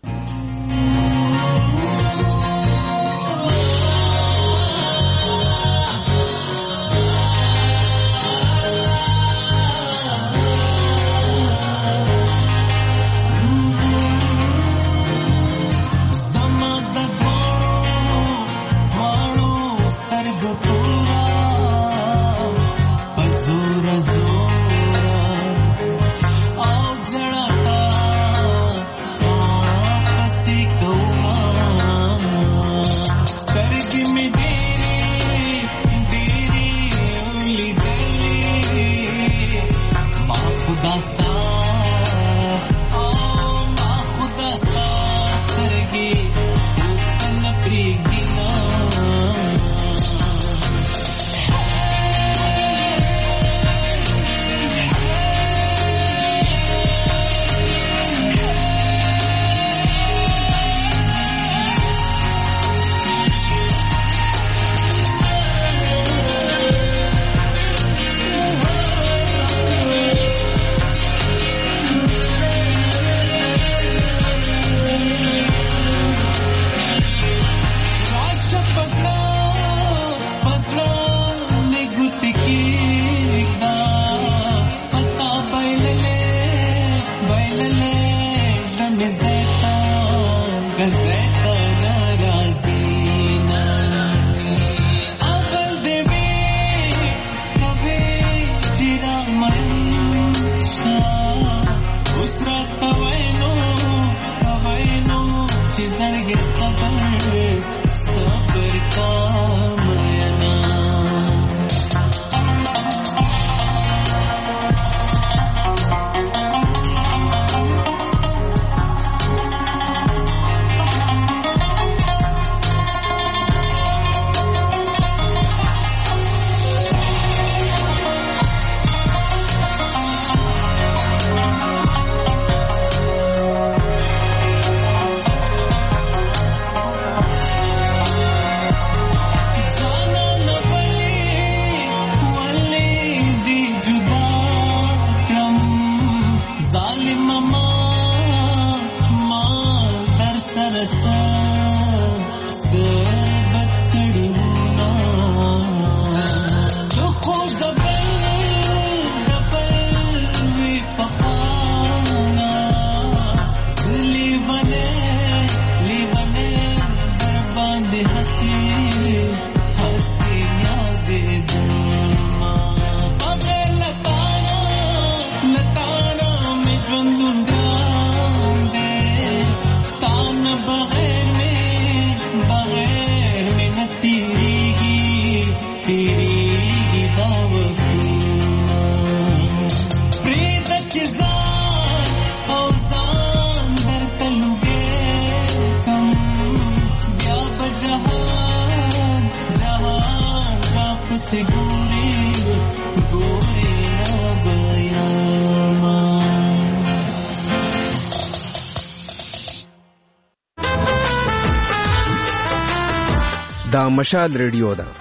S4: دا مشال ریډیو ده